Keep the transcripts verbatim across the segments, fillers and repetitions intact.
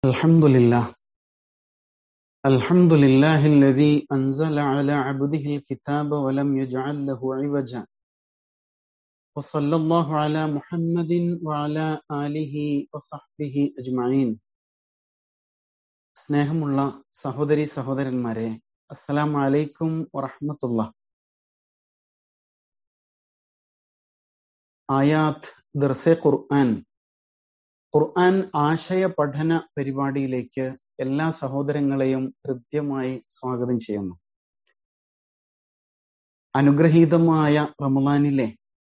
الحمد لله الحمد لله الذي أنزل على عبده الكتاب ولم يجعل له عوجا وصلى الله على محمد وعلى آله وصحبه أجمعين. സ്നേഹമുള്ള സഹോദരി സഹോദരന്മാരെ, അസ്സലാമു അലൈക്കും വറഹ്മത്തുള്ളാഹി. ആയാത്ത് ദർസെ ഖുർആൻ ഖുർആൻ ആശയ പഠന പരിപാടിയിലേക്ക് എല്ലാ സഹോദരങ്ങളെയും ഹൃദ്യമായി സ്വാഗതം ചെയ്യുന്നു. അനുഗ്രഹീതമായ റമളാനിലെ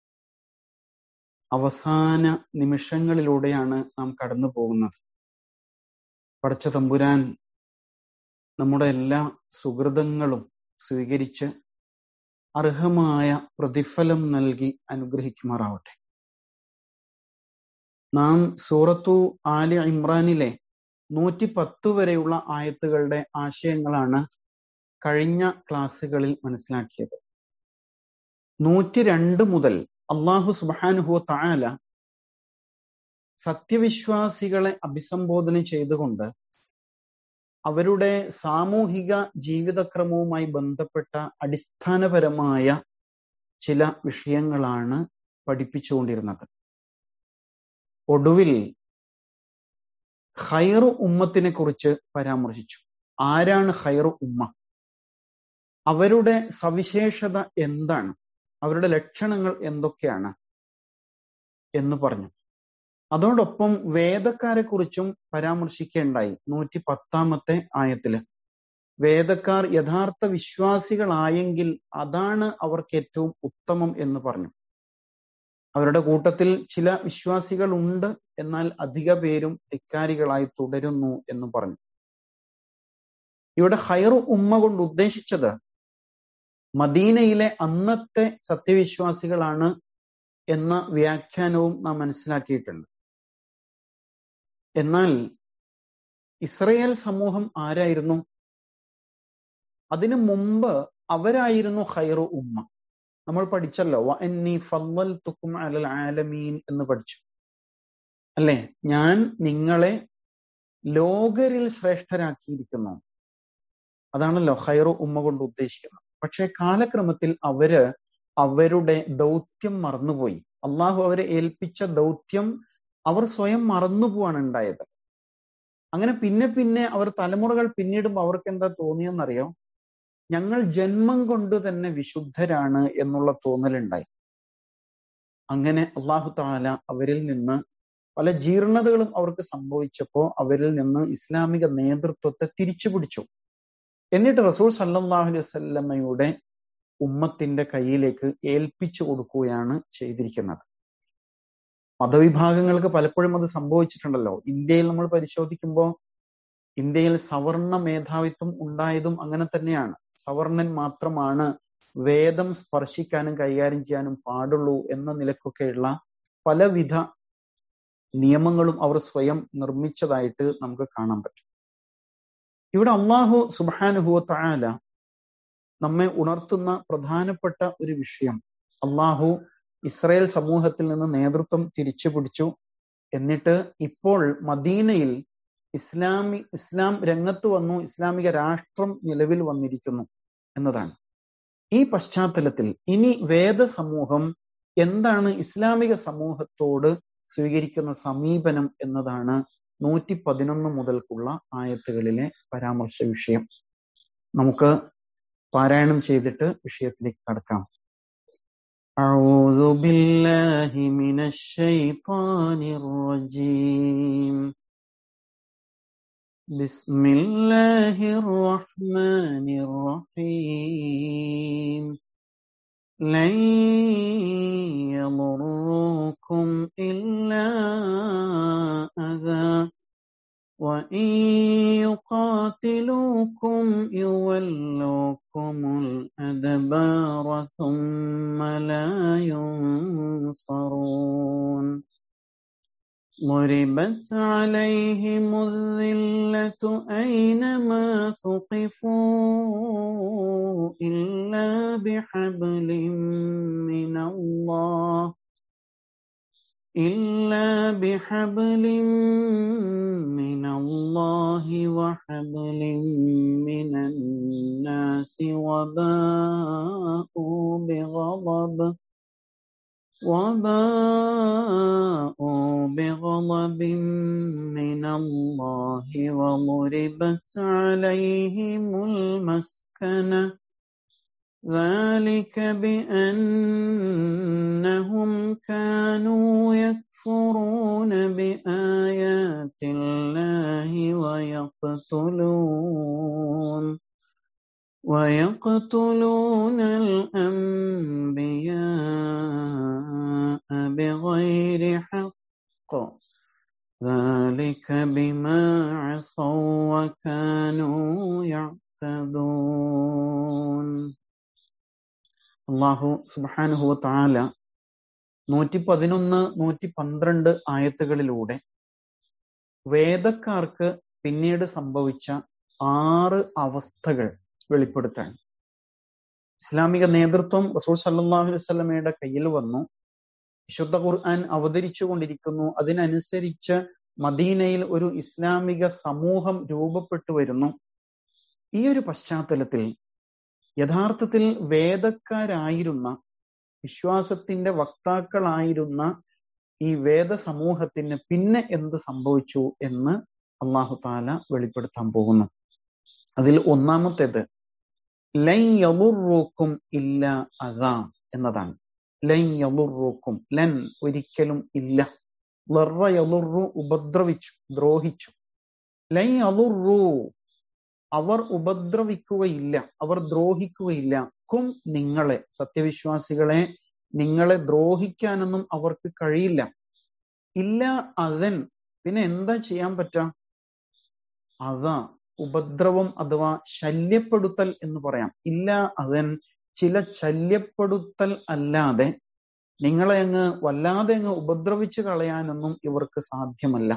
അവസാന നിമിഷങ്ങളിലൂടെയാണ് നാം കടന്നു പോകുന്നത്. പടച്ച തമ്പുരാൻ നമ്മുടെ എല്ലാ സുഹൃതങ്ങളും സ്വീകരിച്ച് അർഹമായ പ്രതിഫലം നൽകി അനുഗ്രഹിക്കുമാറാവട്ടെ. നാം സൂറത്തു ആലി ഇമ്രാനിലെ നൂറ്റി പത്ത് വരെയുള്ള ആയത്തുകളുടെ ആശയങ്ങളാണ് കഴിഞ്ഞ ക്ലാസ്സുകളിൽ മനസ്സിലാക്കിയത്. നൂറ്റി രണ്ട് മുതൽ അല്ലാഹു സുബ്ഹാനഹു വ തആല സത്യവിശ്വാസികളെ അഭിസംബോധന ചെയ്തുകൊണ്ട് അവരുടെ സാമൂഹിക ജീവിതക്രമവുമായി ബന്ധപ്പെട്ട അടിസ്ഥാനപരമായ ചില വിഷയങ്ങളാണ് പഠിപ്പിച്ചുകൊണ്ടിരുന്നത്. ഒടുവിൽ ഖൈറു ഉമ്മത്തിനെ കുറിച്ച് പരാമർശിച്ചു. ആരാണ് ഖൈറു ഉമ്മ? അവരുടെ സവിശേഷത എന്താണ്? അവരുടെ ലക്ഷണങ്ങൾ എന്തൊക്കെയാണ് എന്ന് പറഞ്ഞു. അതോടൊപ്പം വേദക്കാരെ കുറിച്ചും പരാമർശിക്കേണ്ടായി. നൂറ്റി പത്താമത്തെ ആയത്തില് വേദക്കാർ യഥാർത്ഥ വിശ്വാസികളായെങ്കിൽ അതാണ് അവർക്ക് ഏറ്റവും ഉത്തമം എന്ന് പറഞ്ഞു. അവരുടെ കൂട്ടത്തിൽ ചില വിശ്വാസികൾ ഉണ്ട്, എന്നാൽ അധിക പേരും ധിക്കാരികളായി തുടരുന്നു എന്ന് പറഞ്ഞു. ഇവിടെ ഖൈറു ഉമ്മ കൊണ്ട് ഉദ്ദേശിച്ചത് മദീനയിലെ അന്നത്തെ സത്യവിശ്വാസികളാണ് എന്ന വ്യാഖ്യാനവും നാം മനസ്സിലാക്കിയിട്ടുണ്ട്. എന്നാൽ ഇസ്രയേൽ സമൂഹം ആരായിരുന്നു? അതിനു മുമ്പ് അവരായിരുന്നു ഖൈറു ഉമ്മ. നമ്മൾ പഠിച്ചല്ലോ, വഅന്നി ഫളൽതുകും അലൽ ആലമീൻ എന്ന് പഠിച്ചു അല്ലേ? ഞാൻ നിങ്ങളെ ലോകരിൽ ശ്രേഷ്ഠരാക്കിയിരിക്കുന്നു. അതാണല്ലോ ഖൈറു ഉമ്മ കൊണ്ട് ഉദ്ദേശിക്കുന്നത്. പക്ഷെ കാലക്രമത്തിൽ അവര് അവരുടെ ദൗത്യം മറന്നുപോയി. അള്ളാഹു അവരെ ഏൽപ്പിച്ച ദൗത്യം അവർ സ്വയം മറന്നുപോവാണ് ഉണ്ടായത്. അങ്ങനെ പിന്നെ പിന്നെ അവർ തലമുറകൾ പിന്നിടുമ്പോൾ അവർക്ക് എന്താ തോന്നിയെന്നറിയോ? ഞങ്ങൾ ജന്മം കൊണ്ട് തന്നെ വിശുദ്ധരാണ് എന്നുള്ള തോന്നലുണ്ടായി. അങ്ങനെ അല്ലാഹു തആല അവരിൽ നിന്ന് പല ജീർണതകളും അവർക്ക് സംഭവിച്ചപ്പോ അവരിൽ നിന്ന് ഇസ്ലാമിക നേതൃത്വത്തെ തിരിച്ചു പിടിച്ചു. എന്നിട്ട് റസൂൽ സല്ലല്ലാഹു അലൈഹി വസല്ലമയുടെ ഉമ്മത്തിന്റെ കയ്യിലേക്ക് ഏൽപ്പിച്ചു കൊടുക്കുകയാണ് ചെയ്തിരിക്കുന്നത്. മതവിഭാഗങ്ങൾക്ക് പലപ്പോഴും അത് സംഭവിച്ചിട്ടുണ്ടല്ലോ. ഇന്ത്യയിൽ നമ്മൾ പരിശോധിക്കുമ്പോൾ ഇന്ത്യയിൽ സവർണ മേധാവിത്വം ഉണ്ടായതും അങ്ങനെ തന്നെയാണ്. സവർണൻ മാത്രമാണ് വേദം സ്പർശിക്കാനും കൈകാര്യം ചെയ്യാനും പാടുള്ളൂ എന്ന നിലക്കൊക്കെയുള്ള പലവിധ നിയമങ്ങളും അവർ സ്വയം നിർമ്മിച്ചതായിട്ട് നമുക്ക് കാണാൻ പറ്റും. ഇവിടെ അല്ലാഹു സുബ്ഹാനഹു വ തആല നമ്മെ ഉണർത്തുന്ന പ്രധാനപ്പെട്ട ഒരു വിഷയം, അല്ലാഹു ഇസ്രായേൽ സമൂഹത്തിൽ നിന്ന് നേതൃത്വം തിരിച്ചു പിടിച്ചു. എന്നിട്ട് ഇപ്പോൾ മദീനയിൽ ഇസ്ലാമി ഇസ്ലാം രംഗത്ത് വന്നു, ഇസ്ലാമിക രാഷ്ട്രം നിലവിൽ വന്നിരിക്കുന്നു എന്നതാണ്. ഈ പശ്ചാത്തലത്തിൽ ഇനി വേദ സമൂഹം എന്താണ് ഇസ്ലാമിക സമൂഹത്തോട് സ്വീകരിക്കുന്ന സമീപനം എന്നതാണ് നൂറ്റി പതിനൊന്ന് മുതൽക്കുള്ള ആയത്തുകളിലെ പരാമർശ വിഷയം. നമുക്ക് പാരായണം ചെയ്തിട്ട് വിഷയത്തിലേക്ക് കടക്കാം. അഊദു ബില്ലാഹി മിനശ് ശൈത്വാനിർ റജീം. ബിസ്മില്ലാഹിർ റഹ്മാനിർ റഹീം. ലൻ യദുറൂകും ഇല്ലാ അദാ വഇൻ യുഖാതിലൂകും യുവല്ലൂകുമുൽ അദ്ബാറ സുമ്മ ലാ യുൻസറൂൻ. ضربت عليهم الذلة أينما ثقفوا إلا بحبل من الله إلا بحبل من الله وحبل من الناس وباءوا بغضب وباءوا بغضب من الله وضربت عليهم المسكنة ذلك بأنهم كانوا يكفرون بآيات الله ويقتلون ويقتلون الأنبياء بغير حق ذلك بما عصوا وكانوا يعتدون. അള്ളാഹു സുബ്ഹാനഹു വ തആല നൂറ്റി പതിനൊന്ന് നൂറ്റി പന്ത്രണ്ട് ആയത്തുകളിലൂടെ വേദക്കാർക്ക് പിന്നീട് സംഭവിച്ച ആറ് അവസ്ഥകൾ വെളിപ്പെടുത്താണ്. ഇസ്ലാമിക നേതൃത്വം റസൂൽ സല്ലല്ലാഹു അലൈഹി വസല്ലമയുടെ കയ്യിൽ വന്നു, വിശുദ്ധ ഖുർആൻ അവതരിച്ചു കൊണ്ടിരിക്കുന്നു. അതിനനുസരിച്ച് മദീനയിൽ ഒരു ഇസ്ലാമിക സമൂഹം രൂപപ്പെട്ടു വരുന്നു. ഈ ഒരു പശ്ചാത്തലത്തിൽ യഥാർത്ഥത്തിൽ വേദക്കാരായിരുന്ന, വിശ്വാസത്തിന്റെ വക്താക്കളായിരുന്ന ഈ വേദ സമൂഹത്തിന് പിന്നെ എന്ത് സംഭവിച്ചു എന്ന് അല്ലാഹു തആല വെളിപ്പെടുത്താൻ പോകുന്നു. അതിൽ ഒന്നാമത്തേത് ലൻ യളുറുക്കും ഇല്ലാ അദാ എന്നതാണ്. ലൻ യളുറുക്കും, ലൻ ഒരിക്കലും ഇല്ല, ലറ യളുറു ഉപദ്രവിച്ചു, ദ്രോഹിച്ചു. ലൻ യളുറു അവർ ഉപദ്രവിക്കുകയില്ല, അവർ ദ്രോഹിക്കുകയില്ല. കും നിങ്ങളെ, സത്യവിശ്വാസികളെ നിങ്ങളെ ദ്രോഹിക്കാനൊന്നും അവർക്ക് കഴിയില്ല. ഇല്ല അദൻ, പിന്നെ എന്താ ചെയ്യാൻ പറ്റാ? അതാ ഉപദ്രവം അഥവാ ശല്യപ്പെടുത്തൽ എന്ന് പറയാം. ഇല്ല അദൻ, ചില ശല്യപ്പെടുത്തൽ അല്ലാതെ നിങ്ങളെ അങ്ങ് വല്ലാതെ അങ്ങ് ഉപദ്രവിച്ചു കളയാനൊന്നും ഇവർക്ക് സാധ്യമല്ല.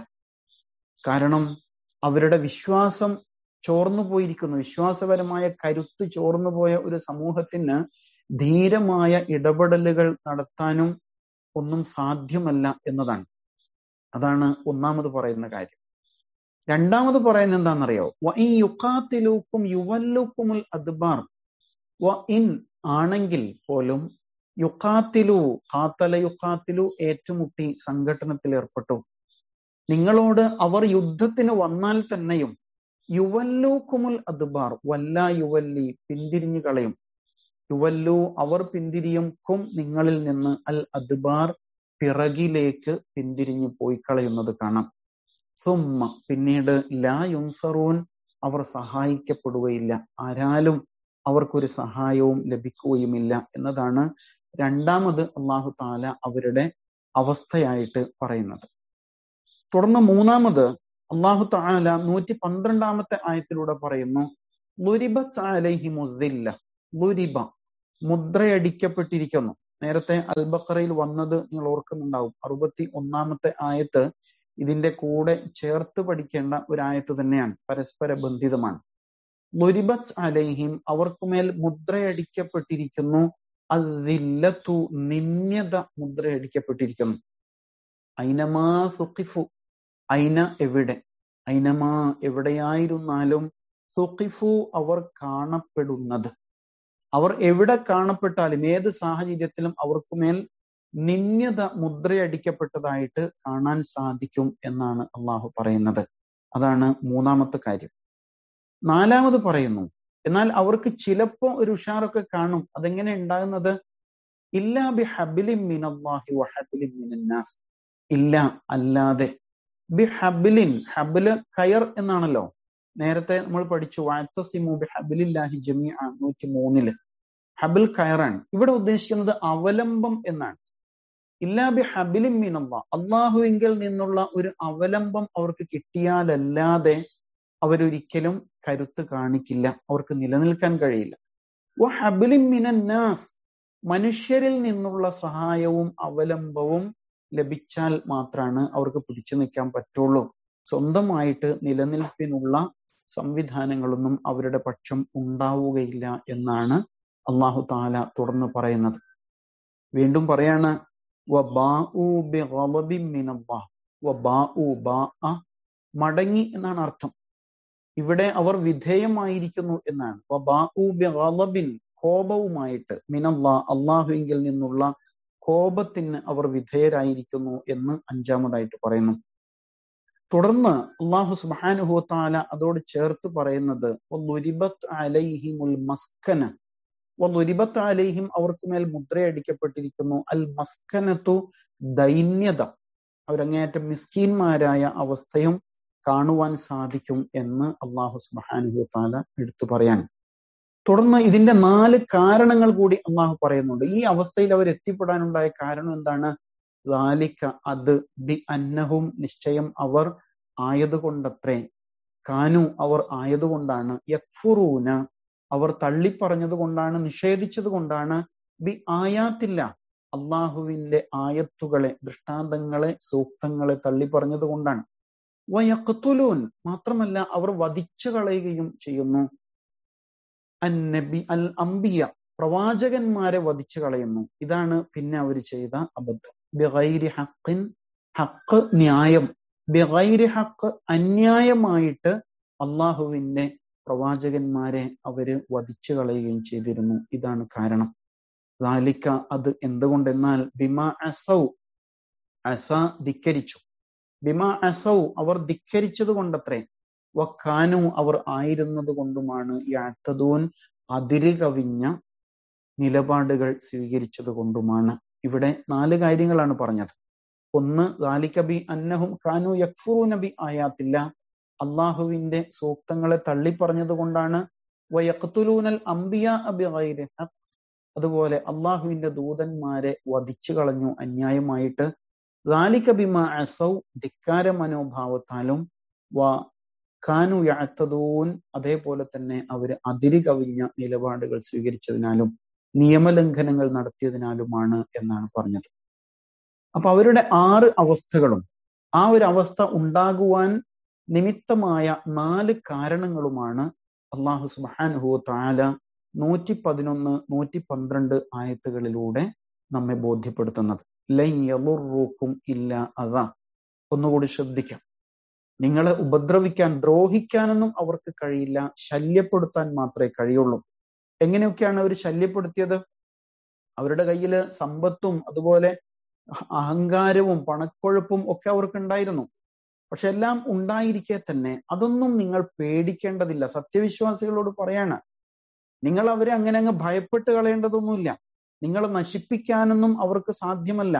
കാരണം അവരുടെ വിശ്വാസം ചോർന്നു പോയിരിക്കുന്നു. വിശ്വാസപരമായ കരുത്ത് ചോർന്നു പോയ ഒരു സമൂഹത്തിന് ധീരമായ ഇടപെടലുകൾ നടത്താനും ഒന്നും സാധ്യമല്ല എന്നതാണ്. അതാണ് ഒന്നാമത് പറയുന്ന കാര്യം. രണ്ടാമത് പറയുന്നത് എന്താണെന്നറിയോ? വ ഇൻ യുഖാതിലൂക്കും യുവല്ലുക്കുമുൽ അദ്ബാർ. വ ഇൻ ആണെങ്കിൽ പോലും, യുഖാതിലു, ഖാതല യുഖാതിലു ഏറ്റുമുട്ടി സംഘട്ടനത്തിൽ ഏർപ്പെട്ടു, നിങ്ങളോട് അവർ യുദ്ധത്തിന് വന്നാൽ തന്നെയും യുവല്ലൂക്കുമുൽ അദ്ബാർ, വല്ല യുവല്ലി പിന്തിരിഞ്ഞു കളയും, യുവല്ലു അവർ പിന്തിരിയും, കും നിങ്ങളിൽ നിന്ന്, അൽ അദ്ബാർ പിറകിലേക്ക് പിന്തിരിഞ്ഞു പോയി കളയുന്നത് കാണാം. സുമ്മ പിന്നീട് ലാ യുൻസറൂൻ അവർ സഹായിക്കപ്പെടുകയില്ല, ആരാലും അവർക്കൊരു സഹായവും ലഭിക്കുകയുമില്ല എന്നതാണ് രണ്ടാമത് അല്ലാഹു തആല അവരുടെ അവസ്ഥയായിട്ട് പറയുന്നത്. തുടർന്ന് മൂന്നാമത് അല്ലാഹു തആല നൂറ്റി പന്ത്രണ്ടാമത്തെ ആയത്തിലൂടെ പറയുന്നു, ളുരിബത് അലൈഹിമുദ്ദില്ല. ളുരിബ മുദ്രയടിക്കപ്പെട്ടിരിക്കുന്നു. നേരത്തെ അൽ ബഖറയിൽ വന്നത് നിങ്ങൾ ഓർക്കുന്നുണ്ടാവും. അറുപത്തി ഒന്നാമത്തെ ആയത്ത് ഇതിന്റെ കൂടെ ചേർത്ത് പഠിക്കേണ്ട ഒരു ആയത്ത് തന്നെയാണ്, പരസ്പര ബന്ധിതമാണ്. ളുരിബത് അലൈഹിം അവർക്കുമേൽ മുദ്രയടിക്കപ്പെട്ടിരിക്കുന്നു, അദ്ദില്ലത്തു നിന്യത മുദ്രയടിക്കപ്പെട്ടിരിക്കുന്നു. ഐനമാ സുഖിഫു, ഐന എവിടെ, ഐനമാ എവിടെയായിരുന്നാലും, സുഖിഫു അവർ കാണപ്പെടുന്നത്, അവർ എവിടെ കാണപ്പെട്ടാലും ഏത് സാഹചര്യത്തിലും അവർക്കുമേൽ നിന്യത മുദ്രയടിക്കപ്പെട്ടതായിട്ട് കാണാൻ സാധിക്കും എന്നാണ് അള്ളാഹു പറയുന്നത്. അതാണ് മൂന്നാമത്തെ കാര്യം. നാലാമത് പറയുന്നു, എന്നാൽ അവർക്ക് ചിലപ്പോ ഒരു ഉഷാറൊക്കെ കാണും. അതെങ്ങനെ ഉണ്ടാകുന്നത്? ഇല്ലാ ബി ഹബ്ലിൻ മിനല്ലാഹി വ ഹബ്ലിൻ മിനന്നാസ്, ഇല്ല അല്ലാതെ, ബി ഹബ്ലിൻ, ഹബ്ല് കയർ എന്നാണല്ലോ നേരത്തെ നമ്മൾ പഠിച്ചു. വഅതസിമു ബി ഹബ്ലില്ലാഹി ജമീഅ നൂറ്റി മൂന്നില് ഹബിൽ കയറാണ്. ഇവിടെ ഉദ്ദേശിക്കുന്നത് അവലംബം എന്നാണ്. ഇല്ലാ ബി ഹബ്ലിൻ മിനല്ലാഹ്, അള്ളാഹുവിങ്കിൽ നിന്നുള്ള ഒരു അവലംബം അവർക്ക് കിട്ടിയാലല്ലാതെ അവരൊരിക്കലും കരുത്ത് കാണിക്കില്ല, അവർക്ക് നിലനിൽക്കാൻ കഴിയില്ല. വ ഹബ്ലിൻ മിനന്നാസ്, മനുഷ്യരിൽ നിന്നുള്ള സഹായവും അവലംബവും ലഭിച്ചാൽ മാത്രമാണ് അവർക്ക് പിടിച്ചു നിൽക്കാൻ പറ്റുള്ളൂ. സ്വന്തമായിട്ട് നിലനിൽപ്പിനുള്ള സംവിധാനങ്ങളൊന്നും അവരുടെ പക്ഷം ഉണ്ടാവുകയില്ല എന്നാണ് അല്ലാഹു തആല തുടർന്ന് പറയുന്നത്. വീണ്ടും പറയാണ്, വബാഉ ബിഗളബിൻ മിനല്ലാഹ്. വബാഉ ബാഅ മടങ്ങി എന്നാണ് അർത്ഥം. ഇവിടെ അവർ വിധേയമായിരിക്കുന്നു എന്നാണ്. വബാഉ ബിഗളബിൻ കോപവുമായിട്ട്, മിനല്ലാഹ് അള്ളാഹുവിങ്കിൽ നിന്നുള്ള കോപത്തിന് അവർ വിധേയരായിരിക്കുന്നു എന്ന് അഞ്ചാമതായിട്ട് പറയുന്നു. തുടർന്ന് അള്ളാഹു സുബ്ഹാനഹു വ തആല അതോട് ചേർത്ത് പറയുന്നത് വളുരിബത് അലൈഹിമുൽ മസ്കന. വളുരിബത് അലൈഹിം അവർക്ക് മേൽ മുദ്രയടിക്കപ്പെട്ടിരിക്കുന്നു അൽ മസ്കനത്തു ദൈന്യത, അവരങ്ങേയറ്റം മിസ്കീന്മാരായ അവസ്ഥയും കാണുവാൻ സാധിക്കും എന്ന് അള്ളാഹു സുബ്ഹാനഹു വ തആല എടുത്തു പറയാൻ. തുടർന്ന് ഇതിന്റെ നാല് കാരണങ്ങൾ കൂടി അള്ളാഹു പറയുന്നുണ്ട്. ഈ അവസ്ഥയിൽ അവർ എത്തിപ്പെടാനുണ്ടായ കാരണം എന്താണ്? ളാലിക അത്, ബി അന്നഹും നിശ്ചയം അവർ ആയതുകൊണ്ടത്രേ, കാനു അവർ ആയതുകൊണ്ടാണ്, യക്ഫുറൂന അവർ തള്ളിപ്പറഞ്ഞത് കൊണ്ടാണ്, നിഷേധിച്ചത് കൊണ്ടാണ്, ബി ആയാത്തില്ല അള്ളാഹുവിന്റെ ആയത്തുകളെ, ദൃഷ്ടാന്തങ്ങളെ, സൂക്തങ്ങളെ തള്ളിപ്പറഞ്ഞത് കൊണ്ടാണ്. വയഖ്തുലൂൻ മാത്രമല്ല അവർ വധിച്ചു കളയുകയും ചെയ്യുന്നു, അന്നബി അൽ അംബിയ പ്രവാചകന്മാരെ വധിച്ചു കളയുന്നു. ഇതാണ് പിന്നെ അവർ ചെയ്ത അബദ്ധം. ബിഗൈരി ഹഖിൻ ഹഖ് ന്യായം, ബിഗൈരി ഹഖ് അന്യായമായിട്ട് അള്ളാഹുവിന്റെ പ്രവാചകന്മാരെ അവര് വധിച്ചു കളയുകയും ചെയ്തിരുന്നു. ഇതാണ് കാരണം. ളാലിക അത് എന്തുകൊണ്ടെന്നാൽ ബിമാ അസൗ, അസ ധിക്കരിച്ചു, ബിമാ അസൗ അവർ ധിക്കരിച്ചത് കൊണ്ടത്രേ, വക്കാനു അവർ ആയിരുന്നത് കൊണ്ടുമാണ്, യഅ്തദൂൻ അതിര് കവിഞ്ഞ നിലപാടുകൾ സ്വീകരിച്ചത് കൊണ്ടുമാണ്. ഇവിടെ നാല് കാര്യങ്ങളാണ് പറഞ്ഞത്. ഒന്ന്, ളാലിക ബി അന്നഹും കാനു യക്ഫുറൂന ബി ആയാത്തില്ല അള്ളാഹുവിന്റെ സൂക്തങ്ങളെ തള്ളിപ്പറഞ്ഞത് കൊണ്ടാണ്. വയഖ്തുലൂനൽ അംബിയാ ബിഗൈരി ഹഖ് അതുപോലെ അള്ളാഹുവിന്റെ ദൂതന്മാരെ വധിച്ചു കളഞ്ഞു അന്യായമായിട്ട്. ളാലിക ബിമാ അസൗ ധിക്കാര മനോഭാവത്താലും, വ കാനു യഅ്തദൂൻ അതേപോലെ തന്നെ അവര് അതിര് കവിഞ്ഞ നിലപാടുകൾ സ്വീകരിച്ചതിനാലും നിയമലംഘനങ്ങൾ നടത്തിയതിനാലുമാണ് എന്നാണ് പറഞ്ഞത്. അപ്പൊ അവരുടെ ആറ് അവസ്ഥകളും ആ ഒരു അവസ്ഥ ഉണ്ടാകുവാൻ നിമിത്തമായ നാല് കാരണങ്ങളുമാണ് അള്ളാഹു സുബ്ഹാനഹു വ തആല നൂറ്റി പതിനൊന്ന് നൂറ്റി പന്ത്രണ്ട് ആയത്തുകളിലൂടെ നമ്മെ ബോധ്യപ്പെടുത്തുന്നത്. ലൻ യളുറൂക്കും ഇല്ലാ അദാ. ഒന്നുകൂടി ശ്രദ്ധിക്കാം. നിങ്ങളെ ഉപദ്രവിക്കാൻ, ദ്രോഹിക്കാനൊന്നും അവർക്ക് കഴിയില്ല, ശല്യപ്പെടുത്താൻ മാത്രമേ കഴിയുള്ളൂ. എങ്ങനെയൊക്കെയാണ് അവർ ശല്യപ്പെടുത്തിയത്? അവരുടെ കയ്യില് സമ്പത്തും അതുപോലെ അഹങ്കാരവും പണക്കൊഴുപ്പും ഒക്കെ അവർക്ക് ഉണ്ടായിരുന്നു. പക്ഷെ എല്ലാം ഉണ്ടായിരിക്കെ തന്നെ അതൊന്നും നിങ്ങൾ പേടിക്കേണ്ടതില്ല. സത്യവിശ്വാസികളോട് പറയാണ്, നിങ്ങൾ അവരെ അങ്ങനെ അങ്ങ് ഭയപ്പെട്ട് കളയേണ്ടതൊന്നുമില്ല. നിങ്ങളെ നശിപ്പിക്കാനൊന്നും അവർക്ക് സാധ്യമല്ല.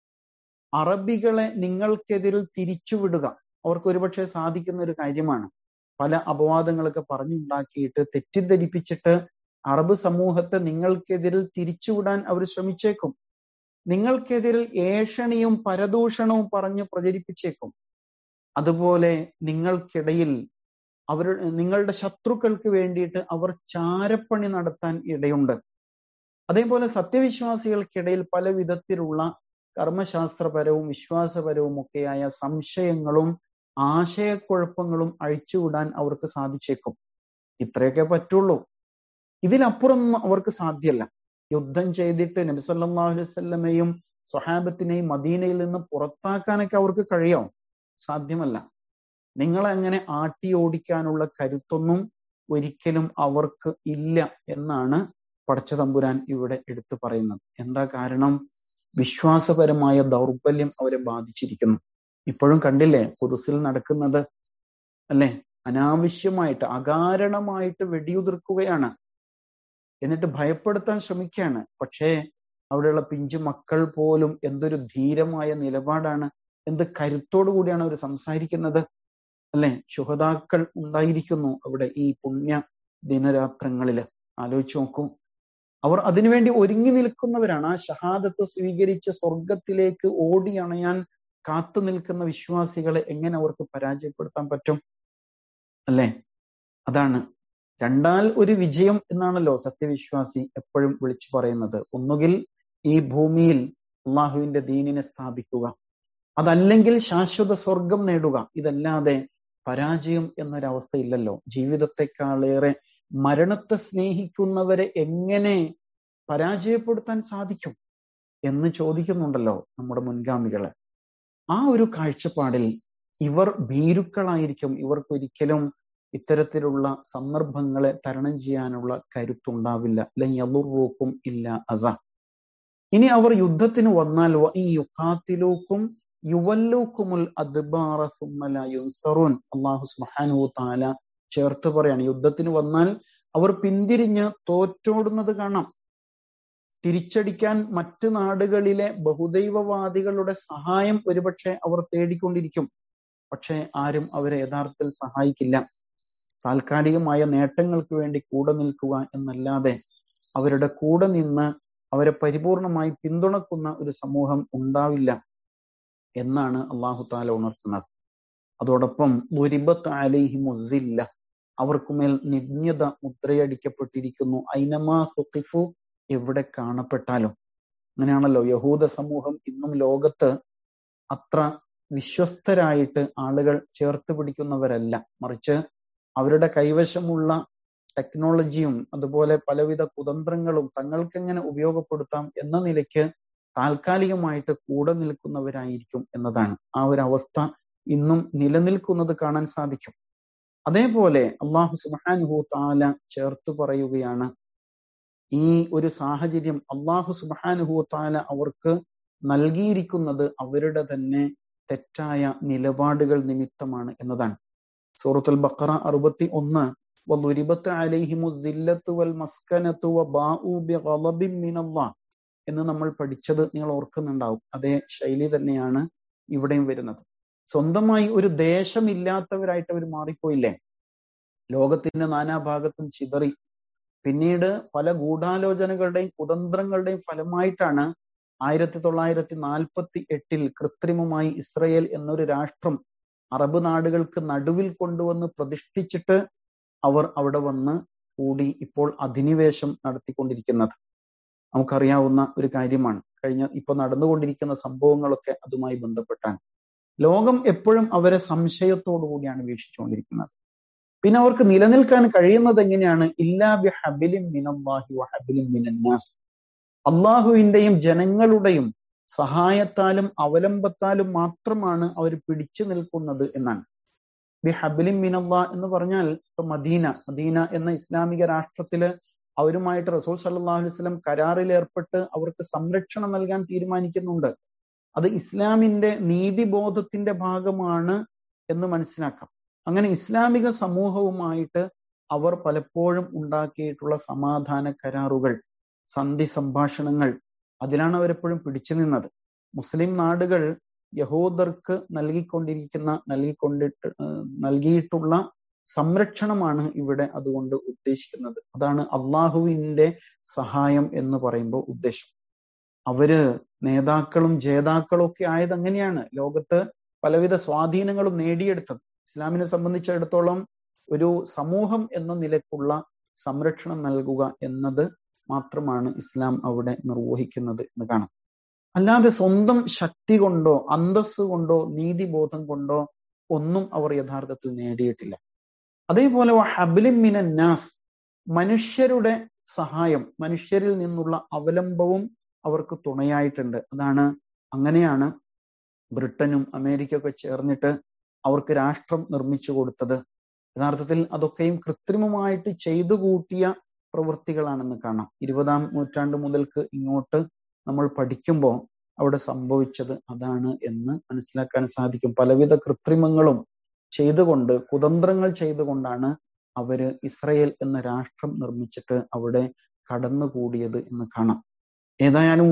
അറബികളെ നിങ്ങൾക്കെതിരിൽ തിരിച്ചുവിടുക അവർക്ക് ഒരുപക്ഷെ സാധിക്കുന്ന ഒരു കാര്യമാണ്. പല അപവാദങ്ങളൊക്കെ പറഞ്ഞുണ്ടാക്കിയിട്ട് തെറ്റിദ്ധരിപ്പിച്ചിട്ട് അറബ് സമൂഹത്തെ നിങ്ങൾക്കെതിരിൽ തിരിച്ചുവിടാൻ അവർ ശ്രമിച്ചേക്കും. നിങ്ങൾക്കെതിരിൽ ഏഷണിയും പരദൂഷണവും പറഞ്ഞ് പ്രചരിപ്പിച്ചേക്കും. അതുപോലെ നിങ്ങൾക്കിടയിൽ അവർ, നിങ്ങളുടെ ശത്രുക്കൾക്ക് വേണ്ടിയിട്ട് അവർ ചാരപ്പണി നടത്താൻ ഇടയുണ്ട്. അതേപോലെ സത്യവിശ്വാസികൾക്കിടയിൽ പല വിധത്തിലുള്ള കർമ്മശാസ്ത്രപരവും വിശ്വാസപരവും ഒക്കെയായ സംശയങ്ങളും ആശയക്കുഴപ്പങ്ങളും അഴിച്ചുവിടാൻ അവർക്ക് സാധിച്ചേക്കും. ഇത്രയൊക്കെ പറ്റുള്ളൂ. ഇതിലപ്പുറം അവർക്ക് സാധ്യമല്ല. യുദ്ധം ചെയ്തിട്ട് നബി സല്ലല്ലാഹു അലൈഹി വസല്ലമയും സ്വഹാബത്തിനെയും മദീനയിൽ നിന്ന് പുറത്താക്കാനൊക്കെ അവർക്ക് കഴിയോ? സാധ്യമല്ല. നിങ്ങളെ അങ്ങനെ ആട്ടി ഓടിക്കാനുള്ള കരുത്തൊന്നും ഒരിക്കലും അവർക്ക് ഇല്ല എന്നാണ് പടച്ച തമ്പുരാൻ ഇവിടെ എടുത്തു പറയുന്നത്. എന്താ കാരണം? വിശ്വാസപരമായ ദൗർബല്യം അവരെ ബാധിച്ചിരിക്കുന്നു. ഇപ്പോഴും കണ്ടില്ലേ ഖുദ്സിൽ നടക്കുന്നത്, അല്ലെ? അനാവശ്യമായിട്ട് അകാരണമായിട്ട് വെടിയുതിർക്കുകയാണ്, എന്നിട്ട് ഭയപ്പെടുത്താൻ ശ്രമിക്കുകയാണ്. പക്ഷേ അവിടെയുള്ള പിഞ്ചു മക്കൾ പോലും എന്തൊരു ധീരമായ നിലപാടാണ്, എന്ത് കരുത്തോടു കൂടിയാണ് അവർ സംസാരിക്കുന്നത്, അല്ലെ? ശുഹദാക്കൾ ഉണ്ടായിരിക്കുന്നു അവിടെ ഈ പുണ്യ ദിനരാത്രങ്ങളില്. ആലോചിച്ച് നോക്കൂ. അവർ അതിനുവേണ്ടി ഒരുങ്ങി നിൽക്കുന്നവരാണ്. ആ ഷഹാദത്ത് സ്വീകരിച്ച് സ്വർഗത്തിലേക്ക് ഓടി അണയാൻ കാത്തു നിൽക്കുന്ന വിശ്വാസികളെ എങ്ങനെ അവർക്ക് പരാജയപ്പെടുത്താൻ പറ്റും? അല്ലെ? അതാണ് രണ്ടാൽ ഒരു വിജയം എന്നാണല്ലോ സത്യവിശ്വാസി എപ്പോഴും വിളിച്ചു പറയുന്നത്. ഒന്നുകിൽ ഈ ഭൂമിയിൽ അള്ളാഹുവിന്റെ ദീനിനെ സ്ഥാപിക്കുക, അതല്ലെങ്കിൽ ശാശ്വത സ്വർഗം നേടുക. ഇതല്ലാതെ പരാജയം എന്നൊരവസ്ഥ ഇല്ലല്ലോ. ജീവിതത്തെക്കാളേറെ മരണത്തെ സ്നേഹിക്കുന്നവരെ എങ്ങനെ പരാജയപ്പെടുത്താൻ സാധിക്കും? എന്ന് ചോദിക്കുന്നുണ്ടല്ലോ നമ്മുടെ മുൻഗാമികള്. ആ ഒരു കാഴ്ചപ്പാടിൽ ഇവർ ഭീരുക്കളായിരിക്കും. ഇവർക്കൊരിക്കലും ഇത്തരത്തിലുള്ള സന്ദർഭങ്ങളെ തരണം ചെയ്യാനുള്ള കരുത്തുണ്ടാവില്ല. ലയദുറൂക്കും ഇല്ല അതാ. ഇനി അവർ യുദ്ധത്തിന് വന്നാൽ യുഖാതിലൂക്കും യുവല്ലൂക്കുമുൽ അദ്ബാറ സുമ്മ ലാ യുൻസറൂൻ. അല്ലാഹു സുബ്ഹാനഹു തആല ചേർത്ത് പറയാണ്, യുദ്ധത്തിന് വന്നാൽ അവർ പിന്തിരിഞ്ഞ് തോറ്റോടുന്നത് കാണാം. തിരിച്ചടിക്കാൻ മറ്റു നാടുകളിലെ ബഹുദൈവവാദികളുടെ സഹായം ഒരുപക്ഷെ അവർ തേടിക്കൊണ്ടിരിക്കും. പക്ഷെ ആരും അവരെ യഥാർത്ഥത്തിൽ സഹായിക്കില്ല. താൽക്കാലികമായ നേട്ടങ്ങൾക്ക് വേണ്ടി കൂടെ നിൽക്കുക എന്നല്ലാതെ അവരുടെ കൂടെ നിന്ന് അവരെ പരിപൂർണമായി പിന്തുണക്കുന്ന ഒരു സമൂഹം ഉണ്ടാവില്ല എന്നാണ് അള്ളാഹു താല ഉണർത്തുന്നത്. അതോടൊപ്പം ദുരിബത്ത് അലൈഹിമുദ്ദില്ല, അവർക്കുമേൽ നിന്ദ്യത മുദ്രയടിക്കപ്പെട്ടിരിക്കുന്നു. ഐനമാ സുഖിഫു, എവിടെ കാണപ്പെട്ടാലും. അങ്ങനെയാണല്ലോ യഹൂദ സമൂഹം ഇന്നും ലോകത്ത് അത്ര വിശ്വസ്തരായിട്ട് ആളുകൾ ചേർത്ത് പിടിക്കുന്നവരല്ല. മറിച്ച് അവരുടെ കൈവശമുള്ള ടെക്നോളജിയും അതുപോലെ പലവിധ കുതന്ത്രങ്ങളും തങ്ങൾക്കെങ്ങനെ ഉപയോഗപ്പെടുത്താം എന്ന നിലയ്ക്ക് താൽക്കാലികമായിട്ട് കൂടെ നിൽക്കുന്നവരായിരിക്കും എന്നതാണ്. ആ ഒരു അവസ്ഥ ഇന്നും നിലനിൽക്കുന്നത് കാണാൻ സാധിക്കും. അതേപോലെ അള്ളാഹു സുബ്ഹാനഹു തആല ചേർത്ത് പറയുകയാണ്, ഈ ഒരു സാഹചര്യം അള്ളാഹു സുബ്ഹാനഹു തആല അവർക്ക് നൽകിയിരിക്കുന്നത് അവരുടെ തന്നെ തെറ്റായ നിലപാടുകൾ നിമിത്തമാണ് എന്നതാണ്. സൂറത്തുൽ ബഖറ അറുപത്തി ഒന്ന് വളുരിബത്ത് അലൈഹിമുദ്ദില്ലത്തു വൽ മസ്കനത്തു വബാഉ ബിഗളബിൻ മിനല്ലാഹ് എന്ന് നമ്മൾ പഠിച്ചത് നിങ്ങൾ ഓർക്കുന്നുണ്ടാവും. അതേ ശൈലി തന്നെയാണ് ഇവിടെയും വരുന്നത്. സ്വന്തമായി ഒരു ദേശമില്ലാത്തവരായിട്ട് അവർ മാറിപ്പോയില്ലേ, ലോകത്തിന്റെ നാനാഭാഗത്തും ചിതറി. പിന്നീട് പല ഗൂഢാലോചനകളുടെയും കുതന്ത്രങ്ങളുടെയും ഫലമായിട്ടാണ് ആയിരത്തി തൊള്ളായിരത്തി നാൽപ്പത്തി എട്ടിൽ കൃത്രിമമായി ഇസ്രയേൽ എന്നൊരു രാഷ്ട്രം അറബ് നാടുകൾക്ക് നടുവിൽ കൊണ്ടുവന്ന് പ്രതിഷ്ഠിച്ചിട്ട് അവർ അവിടെ വന്ന് കൂടി ഇപ്പോൾ അധിനിവേശം നടത്തിക്കൊണ്ടിരിക്കുന്നത്. നമുക്കറിയാവുന്ന ഒരു കാര്യമാണ്. കഴിഞ്ഞ ഇപ്പൊ നടന്നുകൊണ്ടിരിക്കുന്ന സംഭവങ്ങളൊക്കെ അതുമായി ബന്ധപ്പെട്ടാണ്. ലോകം എപ്പോഴും അവരെ സംശയത്തോടു കൂടിയാണ് വീക്ഷിച്ചുകൊണ്ടിരിക്കുന്നത്. പിന്നെ അവർക്ക് നിലനിൽക്കാൻ കഴിയുന്നത് എങ്ങനെയാണ്? ഇല്ലാ ബി ഹബിലിൻ മിനല്ലാഹി വഹബിലിൻ മിനന്നാസ്, അള്ളാഹുവിന്റെയും ജനങ്ങളുടെയും സഹായത്താലും അവലംബത്താലും മാത്രമാണ് അവർ പിടിച്ചു നിൽക്കുന്നത് എന്നാണ്. ബി ഹബിലിൻ മിനല്ലാഹ് എന്ന് പറഞ്ഞാൽ ഇപ്പൊ മദീന മദീന എന്ന ഇസ്ലാമിക രാഷ്ട്രത്തില് അവരുമായിട്ട് റസൂൽ സല്ലല്ലാഹു അലൈഹി വസല്ലം കരാറിൽ ഏർപ്പെട്ട് അവർക്ക് സംരക്ഷണം നൽകാൻ തീരുമാനിക്കുന്നുണ്ട്. അത് ഇസ്ലാമിന്റെ നീതിബോധത്തിന്റെ ഭാഗമാണ് എന്ന് മനസ്സിലാക്കാം. അങ്ങനെ ഇസ്ലാമിക സമൂഹവുമായിട്ട് അവർ പലപ്പോഴും ഉണ്ടാക്കിയിട്ടുള്ള സമാധാന കരാറുകൾ, സന്ധി സംഭാഷണങ്ങൾ, അതിലാണ് അവരെപ്പോഴും പിടിച്ചു നിന്നത്. മുസ്ലിം നാടുകൾ യഹൂദർക്ക് നൽകിക്കൊണ്ടിരിക്കുന്ന നൽകിക്കൊണ്ടിട്ട് നൽകിയിട്ടുള്ള സംരക്ഷണമാണ് ഇവിടെ അതുകൊണ്ട് ഉദ്ദേശിക്കുന്നത്. അതാണ് അള്ളാഹുവിന്റെ സഹായം എന്ന് പറയുമ്പോൾ ഉദ്ദേശം. അവര് നേതാക്കളും ജേതാക്കളും ഒക്കെ ആയത് അങ്ങനെയാണ്. ലോകത്ത് പലവിധ സ്വാധീനങ്ങളും നേടിയെടുത്തത്. ഇസ്ലാമിനെ സംബന്ധിച്ചിടത്തോളം ഒരു സമൂഹം എന്ന നിലക്കുള്ള സംരക്ഷണം നൽകുക എന്നത് മാത്രമാണ് ഇസ്ലാം അവിടെ നിർവഹിക്കുന്നത് എന്ന് കാണാം. അല്ലാതെ സ്വന്തം ശക്തി കൊണ്ടോ അന്തസ് കൊണ്ടോ നീതിബോധം കൊണ്ടോ ഒന്നും അവർ യഥാർത്ഥത്തിൽ നേടിയിട്ടില്ല. അതേപോലെ ഹബ്ലിൻ മിനന്നാസ്, മനുഷ്യരുടെ സഹായം, മനുഷ്യരിൽ നിന്നുള്ള അവലംബവും അവർക്ക് തുണയായിട്ടുണ്ട്. അതാണ് അങ്ങനെയാണ് ബ്രിട്ടനും അമേരിക്കയൊക്കെ ചേർന്നിട്ട് അവർക്ക് രാഷ്ട്രം നിർമ്മിച്ചു കൊടുത്തത്. യഥാർത്ഥത്തിൽ അതൊക്കെയും കൃത്രിമമായിട്ട് ചെയ്തു കൂട്ടിയ പ്രവൃത്തികളാണെന്ന് കാണാം. ഇരുപതാം നൂറ്റാണ്ട് മുതൽക്ക് ഇങ്ങോട്ട് നമ്മൾ പഠിക്കുമ്പോൾ അവിടെ സംഭവിച്ചത് അതാണ് എന്ന് മനസ്സിലാക്കാൻ സാധിക്കും. പലവിധ കൃത്രിമങ്ങളും ചെയ്തുകൊണ്ട്, കുതന്ത്രങ്ങൾ ചെയ്തുകൊണ്ടാണ് അവര് ഇസ്രയേൽ എന്ന രാഷ്ട്രം നിർമ്മിച്ചിട്ട് അവിടെ കടന്നുകൂടിയത് എന്ന് കാണാം. ഏതായാലും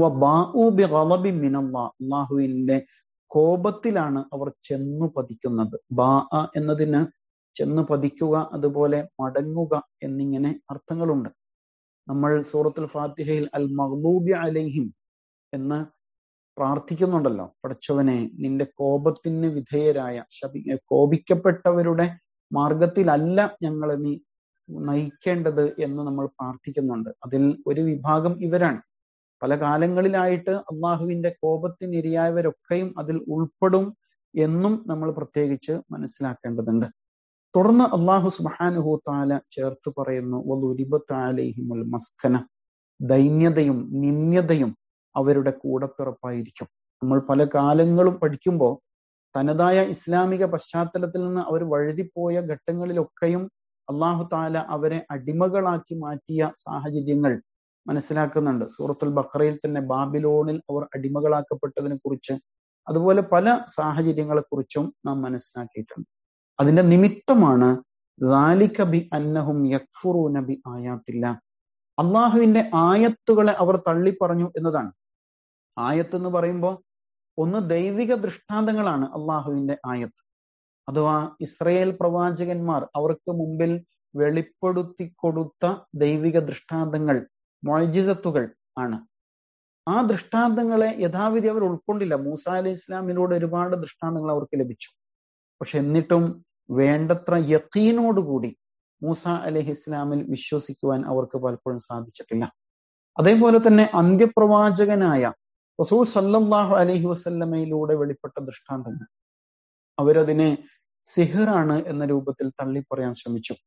അള്ളാഹുവിന്റെ കോപത്തിലാണ് അവർ ചെന്നു പതിക്കുന്നത്. ബാ എന്നതിന് ചെന്നു പതിക്കുക, അതുപോലെ മടങ്ങുക എന്നിങ്ങനെ അർത്ഥങ്ങളുണ്ട്. നമ്മൾ സൂറത്തുൽ ഫാത്തിഹയിൽ അൽ മഗ്ദൂബി അലൈഹിം എന്ന് പ്രാർത്ഥിക്കുന്നുണ്ടല്ലോ. പടച്ചവനെ, നിന്റെ കോപത്തിന് വിധേയരായ ശപി കോപിക്കപ്പെട്ടവരുടെ മാർഗത്തിലല്ല ഞങ്ങളെ നീ നയിക്കേണ്ടത് എന്ന് നമ്മൾ പ്രാർത്ഥിക്കുന്നുണ്ട്. അതിൽ ഒരു വിഭാഗം ഇവരാണ്. പല കാലങ്ങളിലായിട്ട് അള്ളാഹുവിന്റെ കോപത്തിനിരയായവരൊക്കെയും അതിൽ ഉൾപ്പെടും എന്നും നമ്മൾ പ്രത്യേകിച്ച് മനസ്സിലാക്കേണ്ടതുണ്ട്. തുടർന്ന് അള്ളാഹു സുബ്ഹാനഹു തആല ചേർത്ത് പറയുന്നു, വളുരിബത്ത് അലൈഹിമുൽ മസ്കന, ദൈന്യതയും നിന്ദ്യതയും അവരുടെ കൂടപ്പിറപ്പായിരിക്കും. നമ്മൾ പല കാലങ്ങളും പഠിക്കുമ്പോൾ തനതായ ഇസ്ലാമിക പശ്ചാത്തലത്തിൽ നിന്ന് അവർ വഴുതിപ്പോയ ഘട്ടങ്ങളിലൊക്കെയും അള്ളാഹു താല അവരെ അടിമകളാക്കി മാറ്റിയ സാഹചര്യങ്ങൾ മനസ്സിലാക്കുന്നുണ്ട്. സൂറത്തുൽ ബഖറയിൽ തന്നെ ബാബിലോണിൽ അവർ അടിമകളാക്കപ്പെട്ടതിനെ കുറിച്ച്, അതുപോലെ പല സാഹചര്യങ്ങളെ കുറിച്ചും നാം മനസ്സിലാക്കിയിട്ടുണ്ട്. അതിന്റെ നിമിത്തമാണ് ദാലിക ബി അന്നഹും യക്ഫുറൂന ബി ആയാത്തില്ല, അള്ളാഹുവിന്റെ ആയത്തുകളെ അവർ തള്ളിപ്പറഞ്ഞു എന്നതാണ്. ആയത്ത് എന്ന് പറയുമ്പോൾ ഒന്ന് ദൈവിക ദൃഷ്ടാന്തങ്ങളാണ് അള്ളാഹുവിന്റെ ആയത്ത്, അഥവാ ഇസ്രയേൽ പ്രവാചകന്മാർ അവർക്ക് മുമ്പിൽ വെളിപ്പെടുത്തി കൊടുത്ത ദൈവിക ദൃഷ്ടാന്തങ്ങൾ, മുഅ്ജിസത്തുകൾ ആണ്. ആ ദൃഷ്ടാന്തങ്ങളെ യഥാവിധി അവർ ഉൾക്കൊണ്ടില്ല. മൂസ അലൈഹി ഇസ്ലാമിലൂടെ ഒരുപാട് ദൃഷ്ടാന്തങ്ങൾ അവർക്ക് ലഭിച്ചു. പക്ഷെ എന്നിട്ടും വേണ്ടത്ര യഖീനോടുകൂടി മൂസ അലൈഹി ഇസ്ലാമിൽ വിശ്വസിക്കുവാൻ അവർക്ക് പലപ്പോഴും സാധിച്ചിട്ടില്ല. അതേപോലെ തന്നെ അന്ത്യപ്രവാചകനായ റസൂൽ സല്ലല്ലാഹു അലൈഹി വസല്ലമയിലൂടെ വെളിപ്പെട്ട ദൃഷ്ടാന്തങ്ങൾ അവരതിനെ സിഹ്റാണ് എന്ന രൂപത്തിൽ തള്ളിപ്പറയാൻ ശ്രമിച്ചു.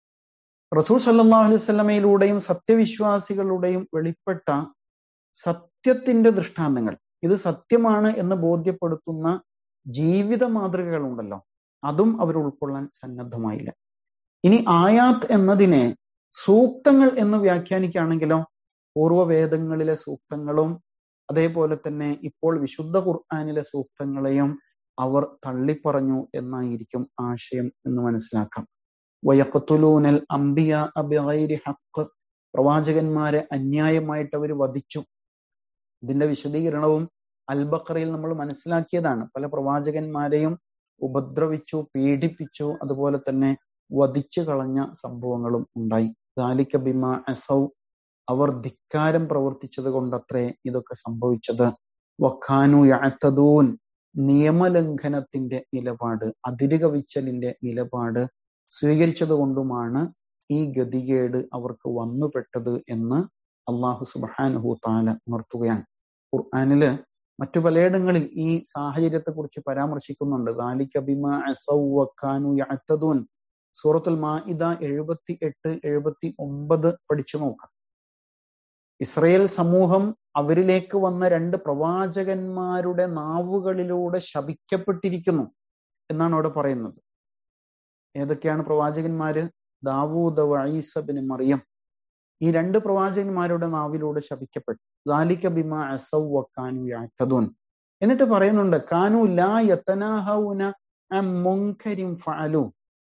റസൂൽ സല്ലല്ലാഹു അലൈഹി വസല്ലമയിലൂടെയും സത്യവിശ്വാസികളുടെയും വെളിപ്പെട്ട സത്യത്തിന്റെ ദൃഷ്ടാന്തങ്ങൾ, ഇത് സത്യമാണ് എന്ന് ബോധ്യപ്പെടുത്തുന്ന ജീവിത മാതൃകകൾ ഉണ്ടല്ലോ, അതും അവർ ഉൾക്കൊള്ളാൻ സന്നദ്ധമായില്ല. ഇനി ആയാത്ത് എന്നതിനെ സൂക്തങ്ങൾ എന്ന് വ്യാഖ്യാനിക്കുകയാണെങ്കിലോ പൂർവ്വവേദങ്ങളിലെ സൂക്തങ്ങളും അതേപോലെ തന്നെ ഇപ്പോൾ വിശുദ്ധ ഖുർആനിലെ സൂക്തങ്ങളെയും അവർ തള്ളിപ്പറഞ്ഞു എന്നായിരിക്കും ആശയം എന്ന് മനസ്സിലാക്കാം. വയഖ്തുലൂനൽ അംബിയാ ബിഗൈരി ഹഖ്, പ്രവാചകന്മാരെ അന്യായമായിട്ട് അവർ വധിച്ചു. ഇതിന്റെ വിശദീകരണവും അൽ ബഖറയിൽ നമ്മൾ മനസ്സിലാക്കിയതാണ്. പല പ്രവാചകന്മാരെയും ഉപദ്രവിച്ചു, പീഡിപ്പിച്ചു, അതുപോലെ തന്നെ വധിച്ചു കളഞ്ഞ സംഭവങ്ങളും ഉണ്ടായി. ദാലിക ബിമാ അസൗ, അവർ ധിക്കാരം പ്രവർത്തിച്ചത് കൊണ്ടത്രേ ഇതൊക്കെ സംഭവിച്ചത്. വഖാനു യഅ്തദൂൻ, നിയമലംഘനത്തിന്റെ നിലപാട്, അതിരുകവിച്ചലിന്റെ നിലപാട് സ്വീകരിച്ചത് കൊണ്ടുമാണ് ഈ ഗതികേട് അവർക്ക് വന്നുപെട്ടത് എന്ന് അള്ളാഹു സുബ്ഹാനഹു തആല ഉണർത്തുകയാണ്. ഖുർആനില് മറ്റു പലയിടങ്ങളിൽ ഈ സാഹചര്യത്തെ കുറിച്ച് പരാമർശിക്കുന്നുണ്ട്. ദാലിക ബിമാ അസൗ വഖാനു യഅ്തദൂൻ. സൂറത്തുൽ മാഇദ എഴുപത്തി എട്ട് എഴുപത്തി ഒമ്പത് പഠിച്ചു നോക്കാം. ഇസ്രയേൽ സമൂഹം അവരിലേക്ക് വന്ന രണ്ട് പ്രവാചകന്മാരുടെ നാവുകളിലൂടെ ശപിക്കപ്പെട്ടിരിക്കുന്നു എന്നാണ് അവിടെ പറയുന്നത്. ഏതൊക്കെയാണ് പ്രവാചകന്മാര്? ദാവൂദ് വ ഈസ ഇബ്നു മറിയം. ഈ രണ്ട് പ്രവാചകന്മാരുടെ നാവിലൂടെ ശപിക്കപ്പെട്ടു. ദാലിക ബിമാ അസൗ വകാനു യഅ്തദൂൻ. എന്നിട്ട് പറയുന്നുണ്ട് കാനു ലാ യതനാഹൗന അൻ മുൻകരിൻ ഫഅലു,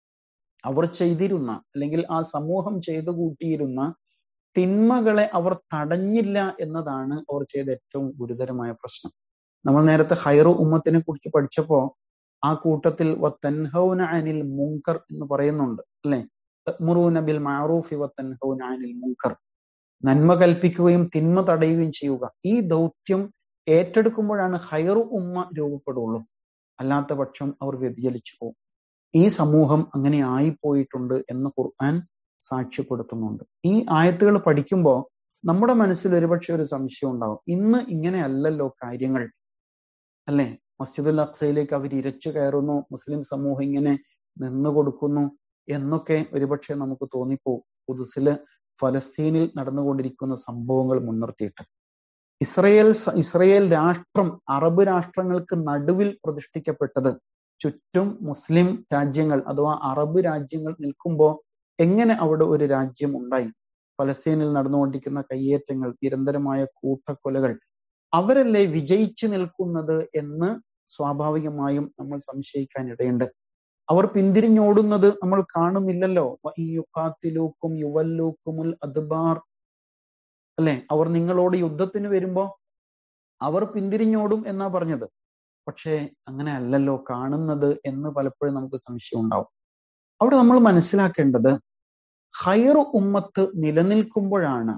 അവർ ചെയ്തിരുന്ന അല്ലെങ്കിൽ ആ സമൂഹം ചെയ്തു കൂട്ടിയിരുന്ന തിന്മകളെ അവർ തടഞ്ഞില്ല എന്നതാണ് അവർ ചെയ്ത ഏറ്റവും ഗുരുതരമായ പ്രശ്നം. നമ്മൾ നേരത്തെ ഖൈറു ഉമ്മത്തിനെ കുറിച്ച് പഠിച്ചപ്പോ ആ കൂട്ടത്തിൽ വതൻഹൗന അനിൽ മുൻകർ എന്ന് പറയുന്നുണ്ട് അല്ലെ. തഅ്മുറൂന ബിൽ മഅറൂഫി വതൻഹൗന അനിൽ മുൻകർ, നന്മ കൽപ്പിക്കുകയും തിന്മ തടയുകയും ചെയ്യുക. ഈ ദൗത്യം ഏറ്റെടുക്കുമ്പോഴാണ് ഖൈറു ഉമ്മ രൂപപ്പെടുള്ളൂ. അല്ലാത്ത പക്ഷം അവർ വ്യതിചലിച്ചു പോകും. ഈ സമൂഹം അങ്ങനെ ആയിപ്പോയിട്ടുണ്ട് എന്ന് ഖുർആൻ സാക്ഷ്യപ്പെടുത്തുന്നുണ്ട്. ഈ ആയത്തുകൾ പഠിക്കുമ്പോൾ നമ്മുടെ മനസ്സിൽ ഒരുപക്ഷെ ഒരു സംശയം ഉണ്ടാവും, ഇന്ന് ഇങ്ങനെ അല്ലല്ലോ കാര്യങ്ങൾ അല്ലെ. മസ്ജിദുൽ അഖ്സയിലേക്ക് അവർ ഇരച്ചു കയറുന്നു, മുസ്ലിം സമൂഹം ഇങ്ങനെ നിന്നു കൊടുക്കുന്നു എന്നൊക്കെ ഒരുപക്ഷെ നമുക്ക് തോന്നിപ്പോവും. ഖുദ്സില് ഫലസ്തീനിൽ നടന്നുകൊണ്ടിരിക്കുന്ന സംഭവങ്ങൾ മുൻനിർത്തിയിട്ട് ഇസ്രയേൽ ഇസ്രയേൽ രാഷ്ട്രം അറബ് രാഷ്ട്രങ്ങൾക്ക് നടുവിൽ പ്രതിഷ്ഠിക്കപ്പെട്ടത്, ചുറ്റും മുസ്ലിം രാജ്യങ്ങൾ അഥവാ അറബ് രാജ്യങ്ങൾ നിൽക്കുമ്പോൾ എങ്ങനെ അവിടെ ഒരു രാജ്യം ഉണ്ടായി? ഫലസ്തീനിൽ നടന്നുകൊണ്ടിരിക്കുന്ന കയ്യേറ്റങ്ങൾ, നിരന്തരമായ കൂട്ടക്കൊലകൾ, അവരല്ലേ വിജയിച്ചു നിൽക്കുന്നത് എന്ന് സ്വാഭാവികമായും നമ്മൾ സംശയിക്കാൻ ഇടയുണ്ട്. അവർ പിന്തിരിഞ്ഞോടുന്നത് നമ്മൾ കാണുന്നില്ലല്ലോ. യുഖാത്തിലൂക്കും യുവല്ലൂക്കുമുൽ അദ്ബാർ അല്ലെ. അവർ നിങ്ങളോട് യുദ്ധത്തിന് വരുമ്പോ അവർ പിന്തിരിഞ്ഞോടും എന്നാ പറഞ്ഞത്. പക്ഷേ അങ്ങനെ അല്ലല്ലോ കാണുന്നത് എന്ന് പലപ്പോഴും നമുക്ക് സംശയം ഉണ്ടാവും. അവിടെ നമ്മൾ മനസ്സിലാക്കേണ്ടത് ഖൈറു ഉമ്മത്ത് നിലനിൽക്കുമ്പോഴാണ്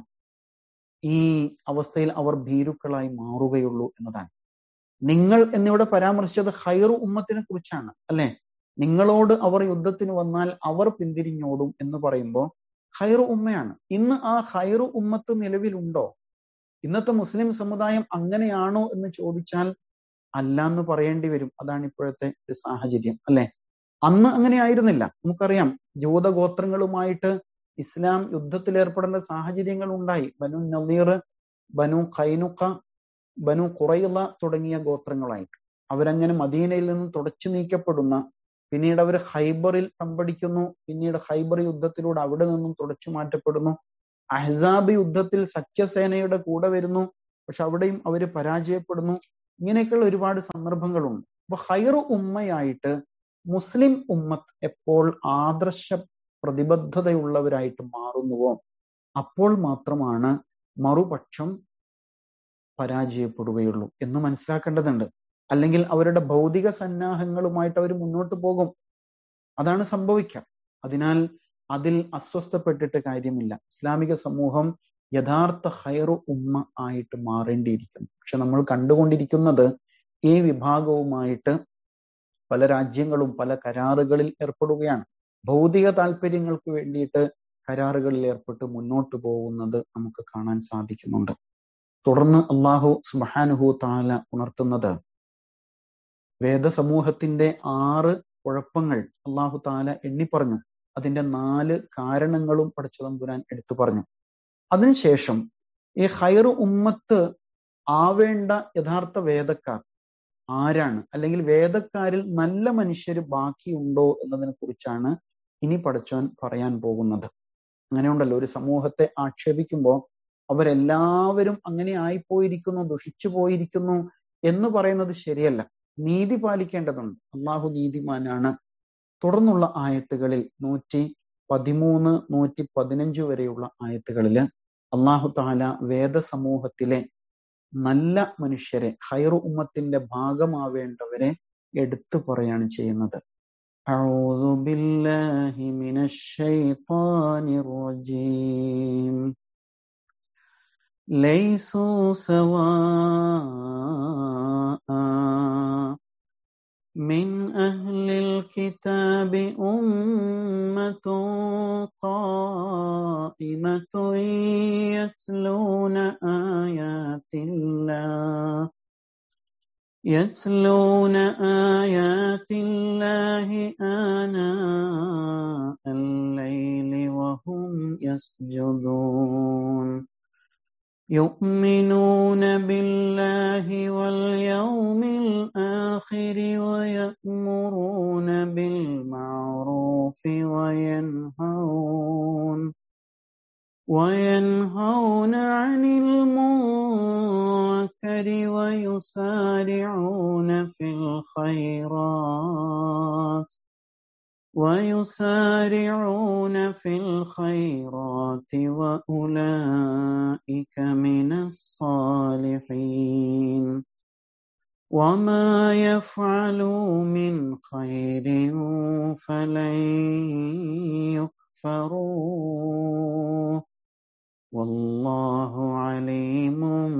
ഈ അവസ്ഥയിൽ അവർ ഭീരുക്കളായി മാറുകയുള്ളൂ എന്നതാണ്. നിങ്ങൾ എന്നിവിടെ പരാമർശിച്ചത് ഖൈറു ഉമ്മത്തിനെ കുറിച്ചാണ് അല്ലെ. നിങ്ങളോട് അവർ യുദ്ധത്തിന് വന്നാൽ അവർ പിന്തിരിഞ്ഞോടും എന്ന് പറയുമ്പോൾ ഖൈറു ഉമ്മയാണ്. ഇന്ന് ആ ഖൈറു ഉമ്മത്ത് നിലവിലുണ്ടോ? ഇന്നത്തെ മുസ്ലിം സമുദായം അങ്ങനെയാണോ എന്ന് ചോദിച്ചാൽ അല്ല എന്ന് പറയേണ്ടി വരും. അതാണ് ഇപ്പോഴത്തെ ഒരു സാഹചര്യം അല്ലെ. അന്ന് അങ്ങനെ ആയിരുന്നില്ല. നമുക്കറിയാം ജൂതഗോത്രങ്ങളുമായിട്ട് ഇസ്ലാം യുദ്ധത്തിൽ ഏർപ്പെടേണ്ട സാഹചര്യങ്ങൾ ഉണ്ടായി. ബനു നദീർ, ബനു ഖൈനുഖ, ബനു ഖുറൈള തുടങ്ങിയ ഗോത്രങ്ങളായിട്ട് അവരങ്ങനെ മദീനയിൽ നിന്നും തുടച്ചു നീക്കപ്പെടുന്ന, പിന്നീട് അവർ ഹൈബറിൽ തമ്പടിക്കുന്നു, പിന്നീട് ഹൈബർ യുദ്ധത്തിലൂടെ അവിടെ നിന്നും തുടച്ചു മാറ്റപ്പെടുന്നു, അഹ്സാബ് യുദ്ധത്തിൽ സഖ്യസേനയുടെ കൂടെ വരുന്നു, പക്ഷെ അവിടെയും അവര് പരാജയപ്പെടുന്നു. ഇങ്ങനെയൊക്കെയുള്ള ഒരുപാട് സന്ദർഭങ്ങളുണ്ട്. അപ്പൊ ഖൈറു ഉമ്മയായിട്ട് മുസ്ലിം ഉമ്മത്ത് എപ്പോൾ ആദർശ പ്രതിബദ്ധതയുള്ളവരായിട്ട് മാറുന്നുവോ അപ്പോൾ മാത്രമാണ് മറുപക്ഷം പരാജയപ്പെടുകയുള്ളൂ എന്ന് മനസ്സിലാക്കേണ്ടതുണ്ട്. അല്ലെങ്കിൽ അവരുടെ ഭൗതിക സന്നാഹങ്ങളുമായിട്ട് അവർ മുന്നോട്ട് പോകും, അതാണ് സംഭവിക്കുക. അതിനാൽ അതിൽ അസ്വസ്ഥപ്പെട്ടിട്ട് കാര്യമില്ല. ഇസ്ലാമിക സമൂഹം യഥാർത്ഥ ഖൈറു ഉമ്മ ആയിട്ട് മാറേണ്ടിയിരിക്കുന്നു. പക്ഷെ നമ്മൾ കണ്ടുകൊണ്ടിരിക്കുന്നത് ഈ വിഭാഗവുമായിട്ട് പല രാജ്യങ്ങളും പല കരാറുകളിൽ ഏർപ്പെടുകയാണ്. ഭൗതിക താല്പര്യങ്ങൾക്ക് വേണ്ടിയിട്ട് കരാറുകളിൽ ഏർപ്പെട്ട് മുന്നോട്ട് പോകുന്നത് നമുക്ക് കാണാൻ സാധിക്കുന്നുണ്ട്. തുടർന്ന് അള്ളാഹു സുബ്ഹാനഹു തആല ഉണർത്തുന്നത് വേദസമൂഹത്തിന്റെ ആറ് കുഴപ്പങ്ങൾ അള്ളാഹു തആല എണ്ണി പറഞ്ഞു. അതിന്റെ നാല് കാരണങ്ങളും പടച്ചതമ്പുരാൻ എടുത്തു പറഞ്ഞു. അതിനുശേഷം ഈ ഖൈറു ഉമ്മത്ത് ആവേണ്ട യഥാർത്ഥ വേദക്കാർ ആരാണ്, അല്ലെങ്കിൽ വേദക്കാരിൽ നല്ല മനുഷ്യർ ബാക്കിയുണ്ടോ എന്നതിനെ കുറിച്ചാണ് ഇനി പടച്ചോൻ പറയാൻ പോകുന്നത്. അങ്ങനെയുണ്ടല്ലോ, ഒരു സമൂഹത്തെ ആക്ഷേപിക്കുമ്പോൾ അവരെല്ലാവരും അങ്ങനെ ആയിപ്പോയിരിക്കുന്നു, ദുഷിച്ചു പോയിരിക്കുന്നു എന്ന് പറയുന്നത് ശരിയല്ല. നീതി പാലിക്കേണ്ടതുണ്ട്. അള്ളാഹു നീതിമാനാണ്. തുടർന്നുള്ള ആയത്തുകളിൽ നൂറ്റി പതിമൂന്ന് നൂറ്റി പതിനഞ്ച് വരെയുള്ള ആയത്തുകളില് അള്ളാഹു തആല വേദസമൂഹത്തിലെ നല്ല മനുഷ്യരെ, ഖൈറു ഉമ്മത്തിന്റെ ഭാഗമാവേണ്ടവരെ എടുത്തു പറയാണ് ചെയ്യുന്നത്. അഊദു ബില്ലാഹി മിനശ് ശൈത്വാനിർ റജീം. ലൈസൂ സവാഅ മിൻ അഹ്ലിൽ കിതാബി ഉമ്മത്തുൻ ഖായിമത്തുൻ യത്ലൂന ആയാത്തില്ലാഹ് يتلون آيات الله آناء الليل وهم يسجدون يؤمنون بالله واليوم الآخر ويأمرون بالمعروف وينهون وينهون عن المنكر ويسارعون في الخيرات ويسارعون في الخيرات وأولئك من الصالحين وما يفعلوا من خير فلن يكفروه والله عليم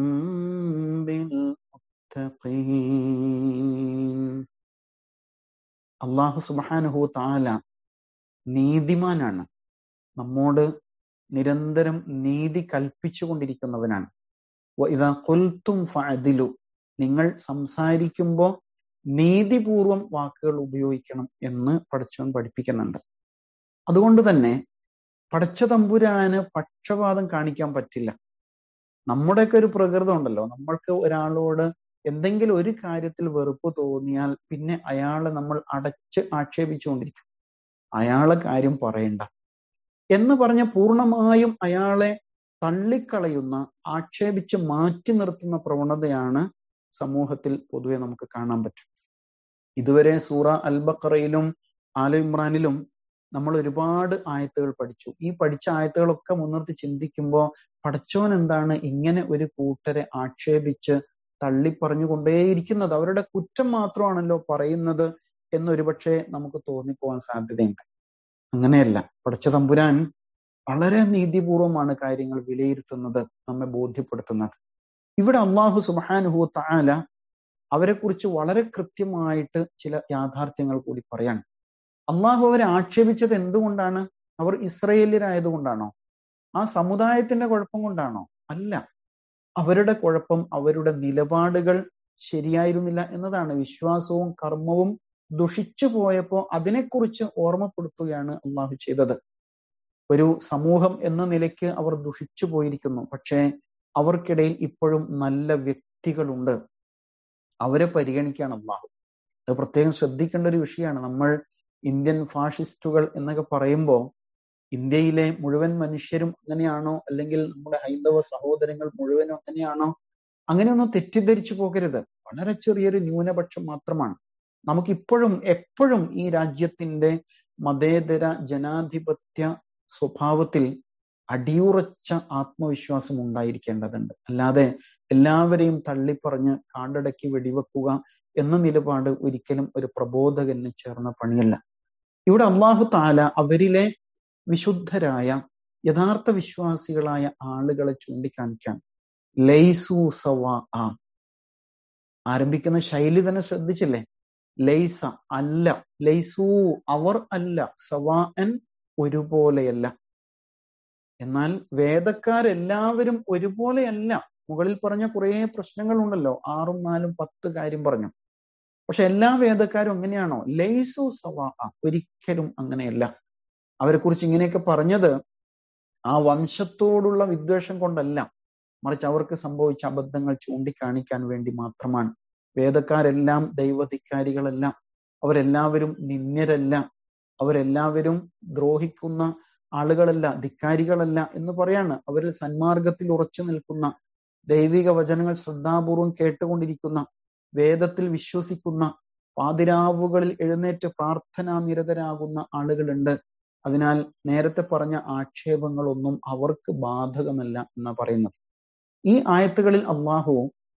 بالمتقين. അല്ലാഹു സുബ്ഹാനഹു തആല നീതിമാനാണ്, നമ്മോട് നിരന്തരം നീതി കൽപ്പിച്ചു കൊണ്ടിരിക്കുന്നവനാണ്. വഇദാ ഖുൽതും ഫഅദിലു, നിങ്ങൾ സംസാരിക്കുമ്പോൾ നീതിപൂർവം വാക്കുകൾ ഉപയോഗിക്കണം എന്ന് പടച്ചവൻ പഠിപ്പിക്കുന്നുണ്ട്. അതുകൊണ്ട് തന്നെ പടച്ച തമ്പുരാന് പക്ഷപാതം കാണിക്കാൻ പറ്റില്ല. നമ്മുടെയൊക്കെ ഒരു പ്രകൃതം ഉണ്ടല്ലോ, നമ്മൾക്ക് ഒരാളോട് എന്തെങ്കിലും ഒരു കാര്യത്തിൽ വെറുപ്പ് തോന്നിയാൽ പിന്നെ അയാളെ നമ്മൾ അടച്ച് ആക്ഷേപിച്ചുകൊണ്ടിരിക്കും. അയാളെ കാര്യം പറയണ്ട എന്ന് പറഞ്ഞ് പൂർണ്ണമായും അയാളെ തള്ളിക്കളയുന്ന, ആക്ഷേപിച്ച് മാറ്റി നിർത്തുന്ന പ്രവണതയാണ് സമൂഹത്തിൽ പൊതുവെ നമുക്ക് കാണാൻ പറ്റും. ഇതുവരെ സൂറ അൽ ബഖറയിലും ആല ഇമ്രാനിലും നമ്മൾ ഒരുപാട് ആയത്തുകൾ പഠിച്ചു. ഈ പഠിച്ച ആയത്തുകളൊക്കെ മുൻനിർത്തി ചിന്തിക്കുമ്പോൾ പടച്ചോൻ എന്താണ് ഇങ്ങനെ ഒരു കൂട്ടരെ ആക്ഷേപിച്ച് തള്ളിപ്പറഞ്ഞു കൊണ്ടേയിരിക്കുന്നത്? അവരുടെ കുറ്റം മാത്രമാണല്ലോ പറയുന്നത് എന്നൊരുപക്ഷെ നമുക്ക് തോന്നിപ്പോവാൻ സാധ്യതയുണ്ട്. അങ്ങനെയല്ല, പടച്ച തമ്പുരാൻ വളരെ നീതിപൂർവമാണ് കാര്യങ്ങൾ വിലയിരുത്തുന്നത്, നമ്മെ ബോധ്യപ്പെടുത്തുന്നത്. ഇവിടെ അല്ലാഹു സുബ്ഹാനഹു തആല അവരെ കുറിച്ച് വളരെ കൃത്യമായിട്ട് ചില യാഥാർത്ഥ്യങ്ങൾ കൂടി പറയാണ്. അള്ളാഹു അവരെ ആക്ഷേപിച്ചത് എന്തുകൊണ്ടാണ്? അവർ ഇസ്രായേല്യരായതുകൊണ്ടാണോ? ആ സമുദായത്തിന്റെ കുഴപ്പം കൊണ്ടാണോ? അല്ല, അവരുടെ കുഴപ്പം അവരുടെ നിലപാടുകൾ ശരിയായിരുന്നില്ല എന്നതാണ്. വിശ്വാസവും കർമ്മവും ദുഷിച്ചു പോയപ്പോ അതിനെക്കുറിച്ച് ഓർമ്മപ്പെടുത്തുകയാണ് അള്ളാഹു ചെയ്തത്. ഒരു സമൂഹം എന്ന നിലയ്ക്ക് അവർ ദുഷിച്ചു പോയിരിക്കുന്നു, പക്ഷേ അവർക്കിടയിൽ ഇപ്പോഴും നല്ല വ്യക്തികളുണ്ട്, അവരെ പരിഗണിക്കുകയാണ് അള്ളാഹു. അത് പ്രത്യേകം ശ്രദ്ധിക്കേണ്ട ഒരു വിഷയമാണ്. നമ്മൾ ഇന്ത്യൻ ഫാഷിസ്റ്റുകൾ എന്നൊക്കെ പറയുമ്പോൾ ഇന്ത്യയിലെ മുഴുവൻ മനുഷ്യരും അങ്ങനെയാണോ, അല്ലെങ്കിൽ നമ്മുടെ ഹൈന്ദവ സഹോദരങ്ങൾ മുഴുവനും അങ്ങനെയാണോ, അങ്ങനെയൊന്നും തെറ്റിദ്ധരിച്ചു പോകരുത്. വളരെ ചെറിയൊരു ന്യൂനപക്ഷം മാത്രമാണ്. നമുക്കിപ്പോഴും എപ്പോഴും ഈ രാജ്യത്തിന്റെ മതേതര ജനാധിപത്യ സ്വഭാവത്തിൽ അടിയുറച്ച ആത്മവിശ്വാസം ഉണ്ടായിരിക്കേണ്ടതുണ്ട്. അല്ലാതെ എല്ലാവരെയും തള്ളിപ്പറഞ്ഞ് കാണ്ടടക്കി വെടിവെക്കുക എന്ന നിലപാട് ഒരിക്കലും ഒരു പ്രബോധകന് ചേർന്ന പണിയല്ല. ഇവിടെ അള്ളാഹു താല അവരിലെ വിശുദ്ധരായ യഥാർത്ഥ വിശ്വാസികളായ ആളുകളെ ചൂണ്ടിക്കാണിക്കാൻ ലൈസു സവാ ആ ആരംഭിക്കുന്ന ശൈലി തന്നെ ശ്രദ്ധിച്ചില്ലേ? ലൈസ അല്ല, ലൈസു അവർ അല്ല, സവാഅൻ ഒരുപോലെയല്ല. എന്നാൽ വേദക്കാരെല്ലാവരും ഒരുപോലെയല്ല. മുകളിൽ പറഞ്ഞ കുറെ പ്രശ്നങ്ങളുണ്ടല്ലോ, ആറും നാലും പത്ത് കാര്യം പറഞ്ഞു. പക്ഷെ എല്ലാ വേദക്കാരും എങ്ങനെയാണോ? ലൈസു സവാ, ഒരിക്കലും അങ്ങനെയല്ല. അവരെ കുറിച്ച് ഇങ്ങനെയൊക്കെ പറഞ്ഞത് ആ വംശത്തോടുള്ള വിദ്വേഷം കൊണ്ടല്ല, മറിച്ച് അവർക്ക് സംഭവിച്ച അബദ്ധങ്ങൾ ചൂണ്ടിക്കാണിക്കാൻ വേണ്ടി മാത്രമാണ്. വേദക്കാരെല്ലാം ദൈവധിക്കാരികളല്ല, അവരെല്ലാവരും നിന്ദ്യരല്ല, അവരെല്ലാവരും ദ്രോഹിക്കുന്ന ആളുകളല്ല, ധിക്കാരികളല്ല എന്ന് പറയാണ്. അവരിൽ സന്മാർഗത്തിൽ ഉറച്ചു നിൽക്കുന്ന, ദൈവിക വചനങ്ങൾ ശ്രദ്ധാപൂർവം കേട്ടുകൊണ്ടിരിക്കുന്ന, വേദത്തിൽ വിശ്വസിക്കുന്ന, പാതിരാവുകളിൽ എഴുന്നേറ്റ് പ്രാർത്ഥനാ നിരതരാകുന്ന ആളുകളുണ്ട്. അതിനാൽ നേരത്തെ പറഞ്ഞ ആക്ഷേപങ്ങളൊന്നും അവർക്ക് ബാധകമല്ല എന്നാ പറയുന്നത്. ഈ ആയത്തുകളിൽ അള്ളാഹു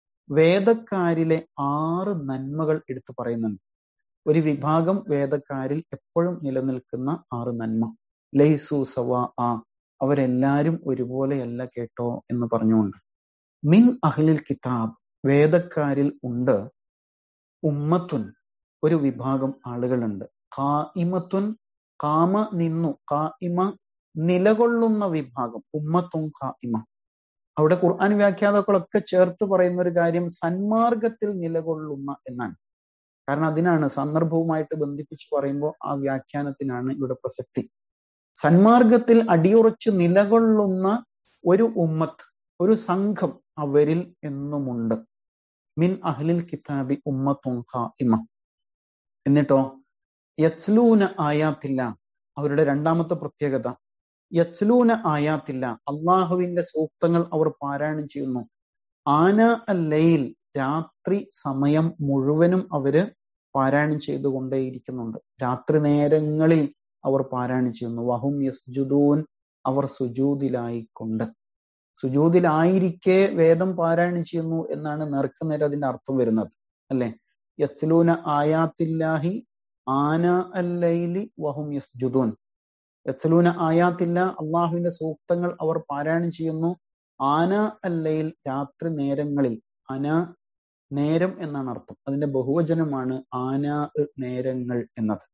വേദക്കാരിലെ ആറ് നന്മകൾ എടുത്തു പറയുന്നുണ്ട്. ഒരു വിഭാഗം വേദക്കാരിൽ എപ്പോഴും നിലനിൽക്കുന്ന ആറ് നന്മ. ലൈസു സവാ ആ, അവരെല്ലാരും ഒരുപോലെയല്ല കേട്ടോ എന്ന് പറഞ്ഞുകൊണ്ട്. മിൻ അഹ്ലിൽ കിതാബ്, വേദക്കാരിൽ ഉണ്ട്. ഉമ്മത്തുൻ, ഒരു വിഭാഗം ആളുകളുണ്ട്. ഖായിമത്തുൻ, കാമ നിന്നു, ഖായിമ നിലകൊള്ളുന്ന വിഭാഗം. ഉമ്മത്തുൻ ഖായിമ. അവിടെ ഖുർആൻ വ്യാഖ്യാതാക്കളൊക്കെ ചേർത്ത് പറയുന്ന ഒരു കാര്യം സന്മാർഗത്തിൽ നിലകൊള്ളുന്ന എന്നാണ്. കാരണം അതിനാണ് സന്ദർഭവുമായിട്ട് ബന്ധിപ്പിച്ച് പറയുമ്പോൾ ആ വ്യാഖ്യാനത്തിനാണ് ഇവിടെ പ്രസക്തി. സന്മാർഗത്തിൽ അടിയുറച്ച് നിലകൊള്ളുന്ന ഒരു ഉമ്മത്ത്, ഒരു സംഘം അവരിൽ എന്നുമുണ്ട്. മിൻ അഹ്ലിൽ കിതാബി ഉമ്മത്തുൻ ഖായിമ. എന്നിട്ടോ യത്ലൂന ആയാത്തില്ല, അവരുടെ രണ്ടാമത്തെ പ്രത്യേകത യത്ലൂന ആയാത്തില്ല, അള്ളാഹുവിന്റെ സൂക്തങ്ങൾ അവർ പാരായണം ചെയ്യുന്നു. ആന അല്ലയിൽ, രാത്രി സമയം മുഴുവനും അവര് പാരായണം ചെയ്തുകൊണ്ടേയിരിക്കുന്നുണ്ട്. രാത്രി നേരങ്ങളിൽ അവർ പാരായണം ചെയ്യുന്നു. വഹും യസ്ജുദൂൻ, അവർ സുജൂദിലായിക്കൊണ്ട്. സുജൂദിലായിരിക്കെ വേദം പാരായണം ചെയ്യുന്നു എന്നാണ് നേർക്കുനേരെ അതിന്റെ അർത്ഥം വരുന്നത്, അല്ലെ? യത്ലൂന ആയാത്തില്ലാഹി ആന അല്ലൈലി വഹും യസ്ജുദൂൻ. യത്ലൂന ആയാത്തില്ല, അള്ളാഹുവിന്റെ സൂക്തങ്ങൾ അവർ പാരായണം ചെയ്യുന്നു. ആന അല്ലയിൽ, രാത്രി നേരങ്ങളിൽ. അന നേരം എന്നാണ് അർത്ഥം. അതിന്റെ ബഹുവചനമാണ് ആന നേരങ്ങൾ എന്നത്.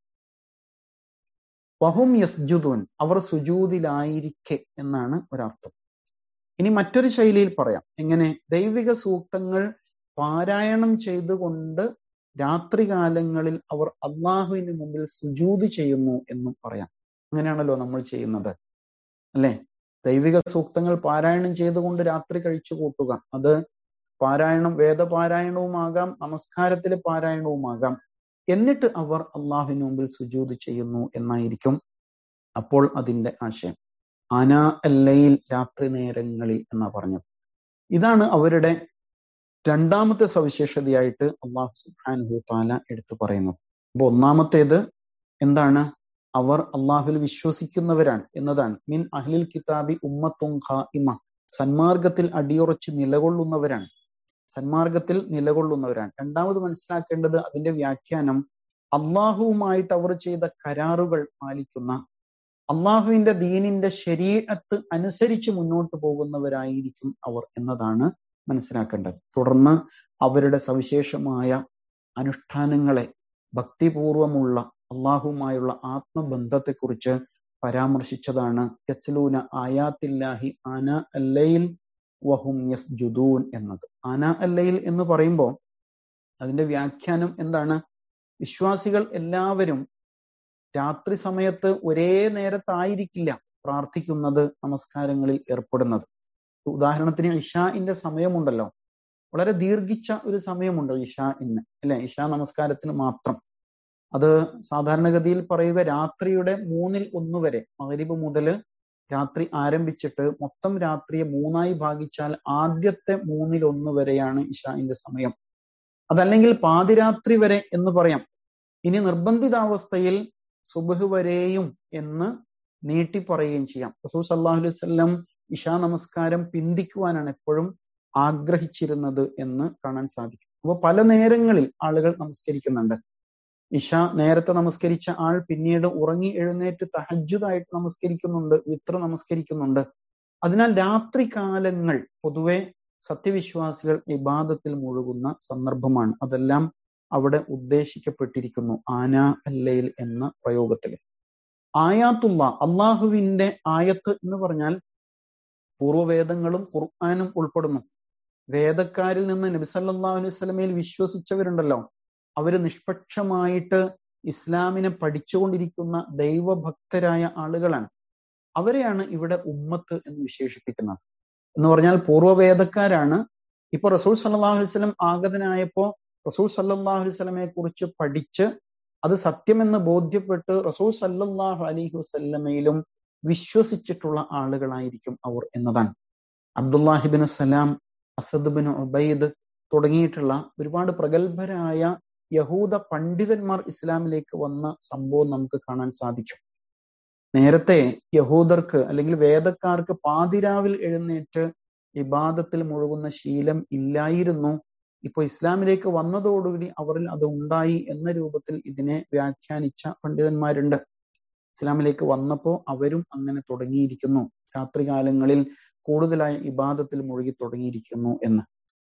വഹും യസ്ജുദൂൻ, അവർ സുജൂദിലായിരിക്കെ എന്നാണ് ഒരർത്ഥം. ഇനി മറ്റൊരു ശൈലിയിൽ പറയാം. എങ്ങനെ? ദൈവിക സൂക്തങ്ങൾ പാരായണം ചെയ്തുകൊണ്ട് രാത്രികാലങ്ങളിൽ അവർ അള്ളാഹുവിന് മുമ്പിൽ സുജൂദ് ചെയ്യുന്നു എന്നും പറയാം. അങ്ങനെയാണല്ലോ നമ്മൾ ചെയ്യുന്നത്, അല്ലെ? ദൈവിക സൂക്തങ്ങൾ പാരായണം ചെയ്തുകൊണ്ട് രാത്രി കഴിച്ചു കൂട്ടുക, അത് പാരായണം വേദപാരായണവുമാകാം, നമസ്കാരത്തിലെ പാരായണവുമാകാം. എന്നിട്ട് അവർ അള്ളാഹുവിന് മുമ്പിൽ സുജൂദ് ചെയ്യുന്നു എന്നായിരിക്കും അപ്പോൾ അതിന്റെ ആശയം. ആന അല്ലയിൽ, രാത്രി നേരങ്ങളിൽ എന്നാ പറഞ്ഞത്. ഇതാണ് അവരുടെ രണ്ടാമത്തെ സവിശേഷതയായിട്ട് അള്ളാഹു സുബ്ഹാനഹു തആല എടുത്തു പറയുന്നത്. അപ്പൊ ഒന്നാമത്തേത് എന്താണ്? അവർ അള്ളാഹുവിൽ വിശ്വസിക്കുന്നവരാണ് എന്നതാണ്. മിൻ അഹ്ലിൽ കിതാബി ഉമ്മത്തുൻ ഖായിമ, സന്മാർഗത്തിൽ അടിയുറച്ച് നിലകൊള്ളുന്നവരാണ്, സന്മാർഗത്തിൽ നിലകൊള്ളുന്നവരാണ്. രണ്ടാമത് മനസ്സിലാക്കേണ്ടത് അതിന്റെ വ്യാഖ്യാനം അള്ളാഹുവുമായിട്ട് അവർ ചെയ്ത കരാറുകൾ പാലിക്കുന്ന, അള്ളാഹുവിന്റെ ദീനിന്റെ ശരീഅത്ത് അനുസരിച്ച് മുന്നോട്ട് പോകുന്നവരായിരിക്കും അവർ എന്നതാണ് മനസ്സിലാക്കേണ്ടത്. തുടർന്ന് അവരുടെ സവിശേഷമായ അനുഷ്ഠാനങ്ങളെ, ഭക്തിപൂർവമുള്ള അള്ളാഹുമായുള്ള ആത്മബന്ധത്തെക്കുറിച്ച് പരാമർശിച്ചതാണ് യത്ലൂന ആയാത്തില്ലാഹി ആന അല്ലയിൽ വഹും യസ്ജുദൂൻ എന്നത്. ആന അല്ലയിൽ എന്ന് പറയുമ്പോൾ അതിന്റെ വ്യാഖ്യാനം എന്താണ്? വിശ്വാസികൾ എല്ലാവരും രാത്രി സമയത്ത് ഒരേ നേരത്തായിരിക്കില്ല പ്രാർത്ഥിക്കുന്നത്, നമസ്കാരങ്ങളിൽ ഏർപ്പെടുന്നത്. ഉദാഹരണത്തിന് ഇശാഇന്റെ സമയമുണ്ടല്ലോ, വളരെ ദീർഘിച്ച ഒരു സമയമുണ്ട് ഇഷാ ഇന്ന് അല്ലെ, ഇഷാ നമസ്കാരത്തിന് മാത്രം. അത് സാധാരണഗതിയിൽ പറയുക രാത്രിയുടെ മൂന്നിൽ ഒന്ന് വരെ, മഗ്രിബ് മുതല് രാത്രി ആരംഭിച്ചിട്ട് മൊത്തം രാത്രിയെ മൂന്നായി ഭാഗിച്ചാൽ ആദ്യത്തെ മൂന്നിൽ ഒന്ന് വരെയാണ് ഇഷാഇന്റെ സമയം. അതല്ലെങ്കിൽ പാതിരാത്രി വരെ എന്ന് പറയാം. ഇനി നിർബന്ധിതാവസ്ഥയിൽ സുബ്ഹ് വരെയും എന്ന് നീട്ടി പറയുകയും ചെയ്യാം. റസൂൽ സല്ലല്ലാഹു അലൈഹി വസല്ലം ഇഷാ നമസ്കാരം പിന്തിക്കുവാനാണ് എപ്പോഴും ആഗ്രഹിച്ചിരുന്നത് എന്ന് കാണാൻ സാധിക്കും. അപ്പൊ പല നേരങ്ങളിൽ ആളുകൾ നമസ്കരിക്കുന്നുണ്ട്. ഇഷ നേരത്തെ നമസ്കരിച്ച ആൾ പിന്നീട് ഉറങ്ങി എഴുന്നേറ്റ് തഹജ്ജുദായിട്ട് നമസ്കരിക്കുന്നുണ്ട്, വിത്ർ നമസ്കരിക്കുന്നുണ്ട്. അതിനാൽ രാത്രി കാലങ്ങൾ പൊതുവെ സത്യവിശ്വാസികൾ ഇബാദത്തിൽ മുഴുകുന്ന സന്ദർഭമാണ്. അതെല്ലാം അവിടെ ഉദ്ദേശിക്കപ്പെട്ടിരിക്കുന്നു ആന അല്ലയിൽ എന്ന പ്രയോഗത്തിൽ. ആയാത്തുള്ള അള്ളാഹുവിന്റെ ആയത്ത് എന്ന് പറഞ്ഞാൽ പൂർവ്വവേദങ്ങളും ഖുർആനും ഉൾപ്പെടുന്നു. വേദക്കാരിൽ നിന്ന് നബി സല്ലല്ലാഹു അലൈഹി വസല്ലമയിൽ വിശ്വസിച്ചവരുണ്ടല്ലോ, അവര് നിഷ്പക്ഷമായിട്ട് ഇസ്ലാമിനെ പഠിച്ചുകൊണ്ടിരിക്കുന്ന ദൈവഭക്തരായ ആളുകളാണ്. അവരെയാണ് ഇവിടെ ഉമ്മത്ത് എന്ന് വിശേഷിപ്പിക്കുന്നത്. എന്ന് പറഞ്ഞാൽ പൂർവ്വവേദക്കാരാണ്. ഇപ്പൊ റസൂൽ സല്ലല്ലാഹു അലൈഹി വസല്ലം ആഗതനായപ്പോ റസൂൽ സല്ലല്ലാഹു അലൈഹി വസല്ലമയെ കുറിച്ച് പഠിച്ച് അത് സത്യമെന്ന് ബോധ്യപ്പെട്ട് റസൂൽ സല്ലല്ലാഹു അലൈഹി വസല്ലമയിലും വിശ്വസിച്ചിട്ടുള്ള ആളുകളായിരിക്കും അവർ എന്നതാണ്. അബ്ദുല്ലാഹിബിൻ സലാം, അസദ് ബിൻ ഉബൈദ് തുടങ്ങിയിട്ടുള്ള ഒരുപാട് പ്രഗത്ഭരായ യഹൂദ പണ്ഡിതന്മാർ ഇസ്ലാമിലേക്ക് വന്ന സംഭവം നമുക്ക് കാണാൻ സാധിക്കും. നേരത്തെ യഹൂദർക്ക് അല്ലെങ്കിൽ വേദക്കാർക്ക് പാതിരാവിൽ എഴുന്നേറ്റ് ഇബാദത്തിൽ മുഴുകുന്ന ശീലം ഇല്ലായിരുന്നു. ഇപ്പൊ ഇസ്ലാമിലേക്ക് വന്നതോടുകൂടി അവരിൽ അത് ഉണ്ടായി എന്ന രൂപത്തിൽ ഇതിനെ വ്യാഖ്യാനിച്ച പണ്ഡിതന്മാരുണ്ട്. ഇസ്ലാമിലേക്ക് വന്നപ്പോ അവരും അങ്ങനെ തുടങ്ങിയിരിക്കുന്നു, രാത്രികാലങ്ങളിൽ കൂടുതലായി ഇബാദത്തിൽ മുഴുകി തുടങ്ങിയിരിക്കുന്നു എന്ന്.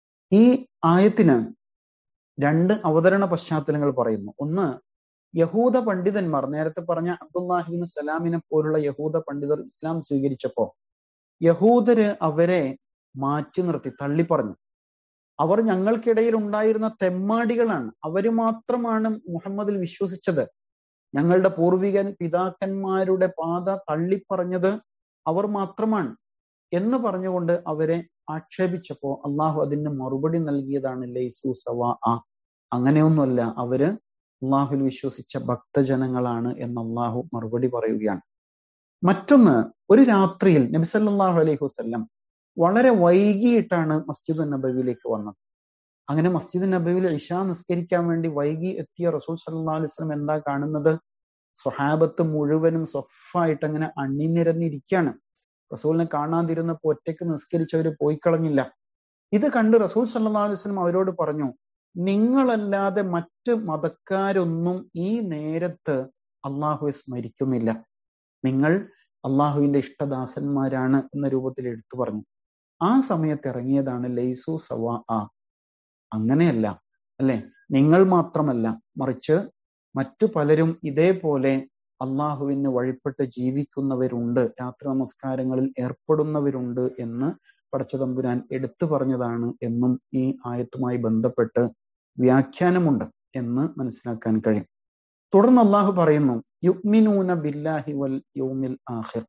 ഈ ആയത്തിന് രണ്ട് അവതരണ പശ്ചാത്തലങ്ങൾ പറയുന്നു. ഒന്ന്, യഹൂദ പണ്ഡിതന്മാർ, നേരത്തെ പറഞ്ഞ അബ്ദുല്ലാഹിബിൻ സലാമിനെ പോലുള്ള യഹൂദ പണ്ഡിതർ ഇസ്ലാം സ്വീകരിച്ചപ്പോ യഹൂദര് അവരെ മാറ്റി നിർത്തി, തള്ളിപ്പറഞ്ഞു. അവർ ഞങ്ങൾക്കിടയിൽ ഉണ്ടായിരുന്ന തെമ്മാടികളാണ്, അവര് മാത്രമാണ് മുഹമ്മദിൽ വിശ്വസിച്ചത്, ഞങ്ങളുടെ പൂർവികൻ പിതാക്കന്മാരുടെ പാത തള്ളിപ്പറഞ്ഞത് അവർ മാത്രമാണ് എന്ന് പറഞ്ഞുകൊണ്ട് അവരെ ആക്ഷേപിച്ചപ്പോ അള്ളാഹു അതിന് മറുപടി നൽകിയതാണ് ലൈസു സവാ ആ, അങ്ങനെയൊന്നുമല്ല, അവര് അള്ളാഹുൽ വിശ്വസിച്ച ഭക്തജനങ്ങളാണ് എന്ന് അള്ളാഹു മറുപടി പറയുകയാണ്. മറ്റൊന്ന്, ഒരു രാത്രിയിൽ നബി സല്ലല്ലാഹു അലൈഹി വസല്ലം വളരെ വൈകിയിട്ടാണ് മസ്ജിദ് നബവിയിലേക്ക് വന്നത്. അങ്ങനെ മസ്ജിദ് നബവിയിൽ ഇശാ നിസ്കരിക്കാൻ വേണ്ടി വൈകി എത്തിയ റസൂൽ സല്ലല്ലാഹു അലൈഹി വസല്ലം എന്താ കാണുന്നത്? സ്വഹാബത്ത് മുഴുവനും സ്വഫായിട്ട് അങ്ങനെ അണിനിരന്നിരിക്കുകയാണ്. റസൂലിനെ കാണാതിരുന്നപ്പോ ഒറ്റയ്ക്ക് നിസ്കരിച്ചവര് പോയി കളഞ്ഞില്ല. ഇത് കണ്ട് റസൂൽ സല്ലല്ലാഹു അലൈഹി വസല്ലം അവരോട് പറഞ്ഞു, നിങ്ങളല്ലാതെ മറ്റ് മതക്കാരൊന്നും ഈ നേരത്ത് അള്ളാഹുവെ സ്മരിക്കുന്നില്ല, നിങ്ങൾ അള്ളാഹുവിന്റെ ഇഷ്ടദാസന്മാരാണ് എന്ന രൂപത്തിൽ എടുത്തു പറഞ്ഞു. ആ സമയത്ത് ഇറങ്ങിയതാണ് ലൈസു സവാ ആ, അങ്ങനെയല്ല അല്ലെ, നിങ്ങൾ മാത്രമല്ല മറിച്ച് മറ്റു പലരും ഇതേപോലെ അള്ളാഹുവിന് വഴിപ്പെട്ട് ജീവിക്കുന്നവരുണ്ട്, രാത്രി നമസ്കാരങ്ങളിൽ ഏർപ്പെടുന്നവരുണ്ട് എന്ന് പടച്ചതമ്പുരാൻ എടുത്തു പറഞ്ഞതാണ് എന്നും ഈ ആയത്തുമായി ബന്ധപ്പെട്ട് വ്യാഖ്യാനമുണ്ട് എന്ന് മനസ്സിലാക്കാൻ കഴിയും. തുടർന്ന് അള്ളാഹു പറയുന്നു, യുഅ്മിനൂന ബില്ലാഹി വൽ യൗമിൽ ആഖിർ.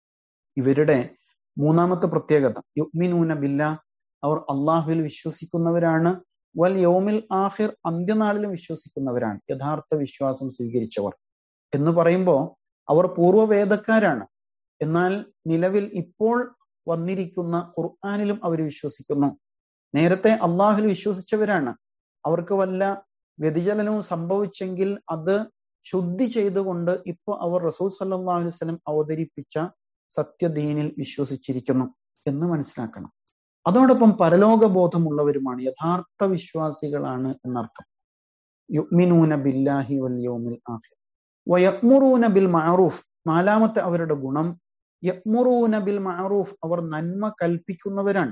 ഇവരുടെ മൂന്നാമത്തെ പ്രത്യേകത യുഅ്മിനൂന ബില്ലാഹ്, അവർ അള്ളാഹുവിൽ വിശ്വസിക്കുന്നവരാണ്, വൽ യൗമിൽ ആഖിർ, അന്ത്യനാളിലും വിശ്വസിക്കുന്നവരാണ്, യഥാർത്ഥ വിശ്വാസം സ്വീകരിച്ചവർ എന്ന് പറയുമ്പോൾ അവർ പൂർവ്വവേദക്കാരാണ്. എന്നാൽ നിലവിൽ ഇപ്പോൾ വന്നിരിക്കുന്ന ഖുർആനിലും അവർ വിശ്വസിക്കുന്നു. നേരത്തെ അള്ളാഹുവിൽ വിശ്വസിച്ചവരാണ്. അവർക്ക് വല്ല വ്യതിചലനവും സംഭവിച്ചെങ്കിൽ അത് ശുദ്ധി ചെയ്തുകൊണ്ട് ഇപ്പൊ അവർ റസൂൽ സല്ലല്ലാഹു അലൈഹി വസല്ലം അവതരിപ്പിച്ച സത്യദീനിൽ വിശ്വസിച്ചിരിക്കുന്നു എന്ന് മനസ്സിലാക്കണം. അതോടൊപ്പം പരലോകബോധമുള്ളവരുമാണ്, യഥാർത്ഥ വിശ്വാസികളാണ് എന്നർത്ഥം. യുഅ്മിനൂന ബില്ലാഹി വൽ യൗമിൽ ആഖിർ വയഅ്മുറൂന ബിൽ മഅറൂഫ്. നാലാമത്തെ അവരുടെ ഗുണം യഅ്മുറൂന ബിൽ മഅറൂഫ്, അവർ നന്മ കൽപ്പിക്കുന്നവരാണ്.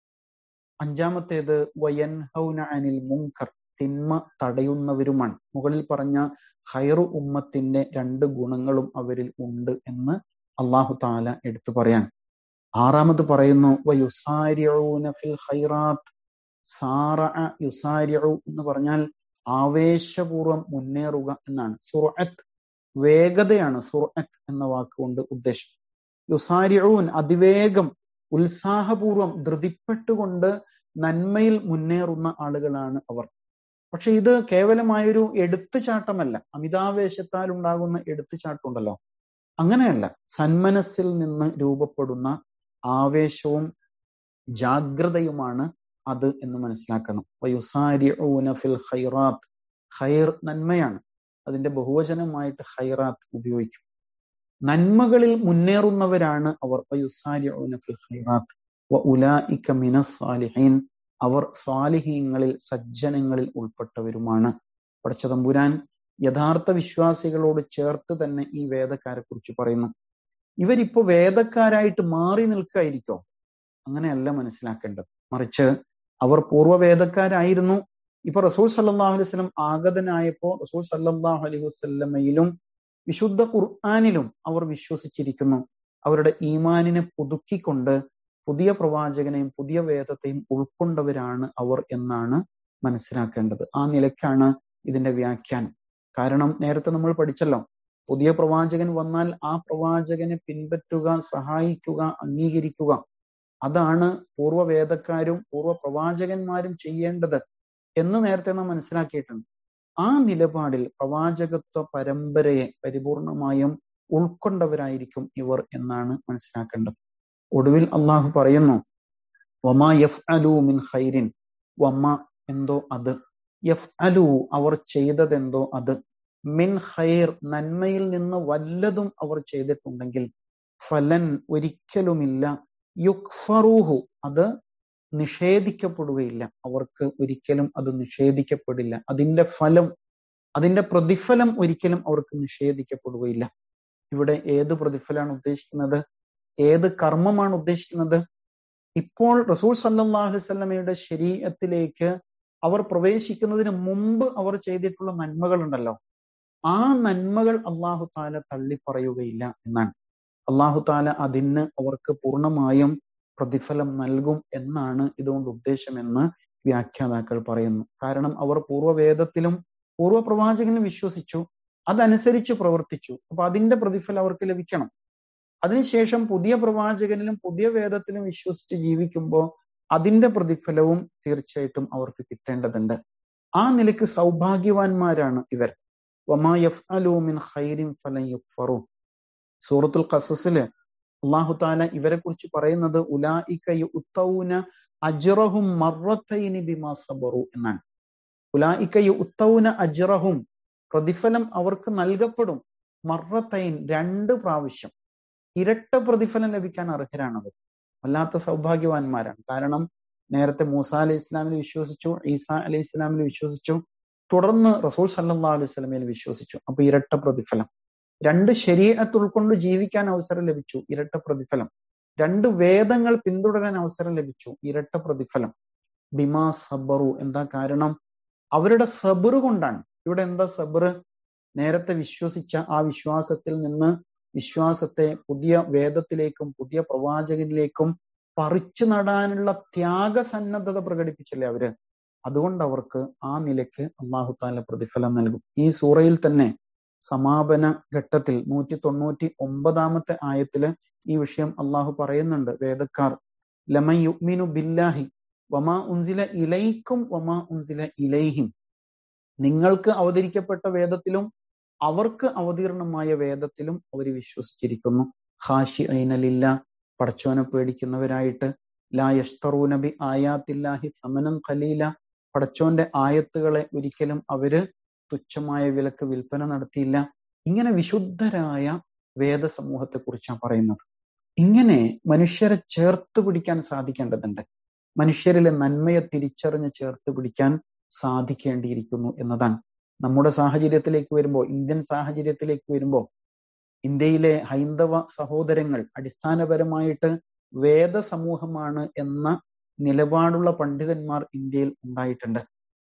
അഞ്ചാമത്തേത് വയൻഹൗന അനിൽ മുൻകർ, തിന്മ തടയുന്നവരുമാണ്. മുകളിൽ പറഞ്ഞ ഖൈറു ഉമ്മത്തിന്റെ രണ്ട് ഗുണങ്ങളും അവരിൽ ഉണ്ട് എന്ന് അല്ലാഹു തആല എടുത്തു പറയാൻ. ആറാമത് പറയുന്നു വയുസാരിഊന ഫിൽ ഖൈറാത്ത്. സാറഅ യുസാരിഉ എന്ന് പറഞ്ഞാൽ ആവേശപൂർവം മുന്നേറുക എന്നാണ്. സുർഅത്ത് വേഗതയാണ് സുർഅത്ത് എന്ന വാക്കുകൊണ്ട് ഉദ്ദേശം. യുസാരിഊൻ അതിവേഗം, ഉത്സാഹപൂർവം, ധൃതിപ്പെട്ടുകൊണ്ട് നന്മയിൽ മുന്നേറുന്ന ആളുകളാണ് അവർ. പക്ഷെ ഇത് കേവലമായൊരു എടുത്തുചാട്ടമല്ല, അമിതാവേശത്താൽ ഉണ്ടാകുന്ന എടുത്തുചാട്ടമുണ്ടല്ലോ, അങ്ങനെയല്ല. സന്മനസ്സിൽ നിന്ന് രൂപപ്പെടുന്ന ആവേശവും ജാഗ്രതയുമാണ് അത് എന്ന് മനസ്സിലാക്കണം. വയുസാരിഊന ഫിൽ ഖൈറാത്ത്, ഖൈർ നന്മയാണ്, അതിന്റെ ബഹുവചനമായിട്ട് ഖൈറാത്ത് ഉപയോഗിക്കും. നന്മകളിൽ മുന്നേറുന്നവരാണ് അവർ. വയുസാരിഊന ഫിൽ ഖൈറാത്ത് വഉലൈക മിനസ് സാലിഹീൻ, അവർ സ്വാലിഹീങ്ങളിൽ സജ്ജനങ്ങളിൽ ഉൾപ്പെട്ടവരുമാണ്. പടച്ച തമ്പുരാൻ യഥാർത്ഥ വിശ്വാസികളോട് ചേർത്ത് തന്നെ ഈ വേദക്കാരെ കുറിച്ച് പറയുന്നു. ഇവരിപ്പോ വേദക്കാരായിട്ട് മാറി നിൽക്കായിരിക്കോ? അങ്ങനെയല്ല മനസ്സിലാക്കേണ്ടത്. മറിച്ച് അവർ പൂർവ്വവേദക്കാരായിരുന്നു. ഇപ്പൊ റസൂൽ സല്ലല്ലാഹു അലൈഹി വസല്ലം ആഗതനായപ്പോ റസൂൽ സല്ലല്ലാഹു അലൈഹി വസല്ലമയിലും വിശുദ്ധ ഖുർആനിലും അവർ വിശ്വസിച്ചിരിക്കുന്നു. അവരുടെ ഈമാനിനെ പുതുക്കിക്കൊണ്ട് പുതിയ പ്രവാചകനെയും പുതിയ വേദത്തെയും ഉൾക്കൊണ്ടവരാണ് അവർ എന്നാണ് മനസ്സിലാക്കേണ്ടത്. ആ നിലയ്ക്കാണ് ഇതിന്റെ വ്യാഖ്യാനം. കാരണം നേരത്തെ നമ്മൾ പഠിച്ചല്ലോ, പുതിയ പ്രവാചകൻ വന്നാൽ ആ പ്രവാചകനെ പിൻപറ്റുക, സഹായിക്കുക, അംഗീകരിക്കുക, അതാണ് പൂർവ്വവേദക്കാരും പൂർവ്വ പ്രവാചകന്മാരും ചെയ്യേണ്ടത് എന്ന് നേരത്തെ നാം മനസ്സിലാക്കിയിട്ടുണ്ട്. ആ നിലപാടിൽ പ്രവാചകത്വ പരമ്പരയെ പരിപൂർണമായും ഉൾക്കൊണ്ടവരായിരിക്കും ഇവർ എന്നാണ് മനസ്സിലാക്കേണ്ടത്. ഒടുവിൽ അള്ളാഹു പറയുന്നു, വമാ യഫ്അലു മിൻ ഖൈരിൻ, വമ എന്തോ അത്, യഫ്അലു അവർ ചെയ്തതെന്തോ അത്, മിൻ ഖൈർ നന്മയിൽ നിന്ന് വല്ലതും അവർ ചെയ്തിട്ടുണ്ടെങ്കിൽ, ഫലൻ ഒരിക്കലുമില്ല, യുക്ഫറൂഹു അത് നിഷേധിക്കപ്പെടുകയില്ല, അവർക്ക് ഒരിക്കലും അത് നിഷേധിക്കപ്പെടില്ല. അതിന്റെ ഫലം, അതിന്റെ പ്രതിഫലം ഒരിക്കലും അവർക്ക് നിഷേധിക്കപ്പെടുകയില്ല. ഇവിടെ ഏത് പ്രതിഫലമാണ് ഉദ്ദേശിക്കുന്നത്? ഏത് കർമ്മമാണ് ഉദ്ദേശിക്കുന്നത്? ഇപ്പോൾ റസൂൽ സല്ലല്ലാഹു അലൈഹി വസല്ലമയുടെ ശരീഅത്തിലേക്ക് അവർ പ്രവേശിക്കുന്നതിന് മുമ്പ് അവർ ചെയ്തിട്ടുള്ള നന്മകൾ ഉണ്ടല്ലോ, ആ നന്മകൾ അള്ളാഹു താല തള്ളിപ്പറയുകയില്ല എന്നാണ്. അള്ളാഹു താല അതിന് അവർക്ക് പൂർണ്ണമായും പ്രതിഫലം നൽകും എന്നാണ് ഇതുകൊണ്ട് ഉദ്ദേശമെന്ന് വ്യാഖ്യാതാക്കൾ പറയുന്നു. കാരണം അവർ പൂർവ്വവേദത്തിലും പൂർവ്വ പ്രവാചകനും വിശ്വസിച്ചു, അതനുസരിച്ച് പ്രവർത്തിച്ചു. അപ്പൊ അതിന്റെ പ്രതിഫലം അവർക്ക് ലഭിക്കണം. അതിനുശേഷം പുതിയ പ്രവാചകനിലും പുതിയ വേദത്തിലും വിശ്വസിച്ച് ജീവിക്കുമ്പോൾ അതിന്റെ പ്രതിഫലവും തീർച്ചയായിട്ടും അവർക്ക് കിട്ടേണ്ടതുണ്ട്. ആ നിലയ്ക്ക് സൗഭാഗ്യവാന്മാരാണ് ഇവർ. വമാ യഫ്അലു മിൻ ഖൈരിൻ ഫലൻ യുക്ഫറു. സൂറത്തുൽ ഖസസില് അല്ലാഹു തആല ഇവരെ കുറിച്ച് പറയുന്നത് ഉലൈക യുതൗന അജ്റഹും മർറതൈനി ബിമാ സബറു എന്നാണ്. ഉലൈക യുതൗന അജ്റഹും, പ്രതിഫലം അവർക്ക് നൽകപ്പെടും, മർറതൈൻ രണ്ട് പ്രാവശ്യം, ഇരട്ട പ്രതിഫലം ലഭിക്കാൻ അർഹരാണവർ. വല്ലാത്ത സൗഭാഗ്യവാന്മാരാണ്. കാരണം നേരത്തെ മൂസ അലൈഹി ഇസ്ലാമിൽ വിശ്വസിച്ചു, ഈസ അലൈഹി ഇസ്ലാമിൽ വിശ്വസിച്ചു, തുടർന്ന് റസൂൽ സല്ലല്ലാഹു അലൈഹി വസല്ലമയിൽ വിശ്വസിച്ചു. അപ്പൊ ഇരട്ട പ്രതിഫലം. രണ്ട് ശരീഅത്ത് ഉൾക്കൊണ്ട് ജീവിക്കാൻ അവസരം ലഭിച്ചു, ഇരട്ട പ്രതിഫലം. രണ്ട് വേദങ്ങൾ പിന്തുടരാൻ അവസരം ലഭിച്ചു, ഇരട്ട പ്രതിഫലം. ബിമാ സബറു, എന്താ കാരണം? അവരുടെ സബർ കൊണ്ടാണ്. ഇവിടെ എന്താ സബർ? നേരത്തെ വിശ്വസിച്ച ആ വിശ്വാസത്തിൽ നിന്ന് വിശ്വാസത്തെ പുതിയ വേദത്തിലേക്കും പുതിയ പ്രവാചകനിലേക്കും പറിച്ചു നടാനുള്ള ത്യാഗസന്നദ്ധത പ്രകടിപ്പിച്ചില്ലേ അവര്? അതുകൊണ്ട് അവർക്ക് ആ നിലയ്ക്ക് അല്ലാഹു തആല പ്രതിഫലം നൽകും. ഈ സൂറയിൽ തന്നെ സമാപന ഘട്ടത്തിൽ നൂറ്റി തൊണ്ണൂറ്റി ഒമ്പതാമത്തെ ആയത്തില് ഈ വിഷയം അള്ളാഹു പറയുന്നുണ്ട്. വേദക്കാർ ലമൻ യുഅ്മിനു ബില്ലാഹി വമാ ഉൻസില ഇലൈക്കും വമാ ഉൻസില ഇലൈഹിം, നിങ്ങൾക്ക് അവതരിക്കപ്പെട്ട വേദത്തിലും അവർക്ക് അവതീർണമായ വേദത്തിലും അവർ വിശ്വസിച്ചിരിക്കുന്നു. ഖാശിഈന ലില്ലാഹ്, പടച്ചോനെ പേടിക്കുന്നവരായിട്ട്. ലാ യശ്തറൂന ബി ആയാത്തില്ലാഹി സമനൻ ഖലീല, പടച്ചോന്റെ ആയത്തുകളെ ഒരിക്കലും അവര് തുച്ഛമായ വിലക്ക് വിൽപ്പന നടത്തിയില്ല. ഇങ്ങനെ വിശുദ്ധരായ വേദസമൂഹത്തെ കുറിച്ചാണ് പറയുന്നത്. ഇങ്ങനെ മനുഷ്യരെ ചേർത്ത് പിടിക്കാൻ സാധിക്കേണ്ടതുണ്ട്. മനുഷ്യരിലെ നന്മയെ തിരിച്ചറിഞ്ഞ് ചേർത്ത് പിടിക്കാൻ സാധിക്കേണ്ടിയിരിക്കുന്നു എന്നതാണ്. നമ്മുടെ സാഹചര്യത്തിലേക്ക് വരുമ്പോൾ, ഇന്ത്യൻ സാഹചര്യത്തിലേക്ക് വരുമ്പോൾ, ഇന്ത്യയിലെ ഹൈന്ദവ സഹോദരങ്ങൾ അടിസ്ഥാനപരമായിട്ട് വേദസമൂഹമാണ് എന്ന നിലപാടുള്ള പണ്ഡിതന്മാർ ഇന്ത്യയിൽ ഉണ്ടായിട്ടുണ്ട്.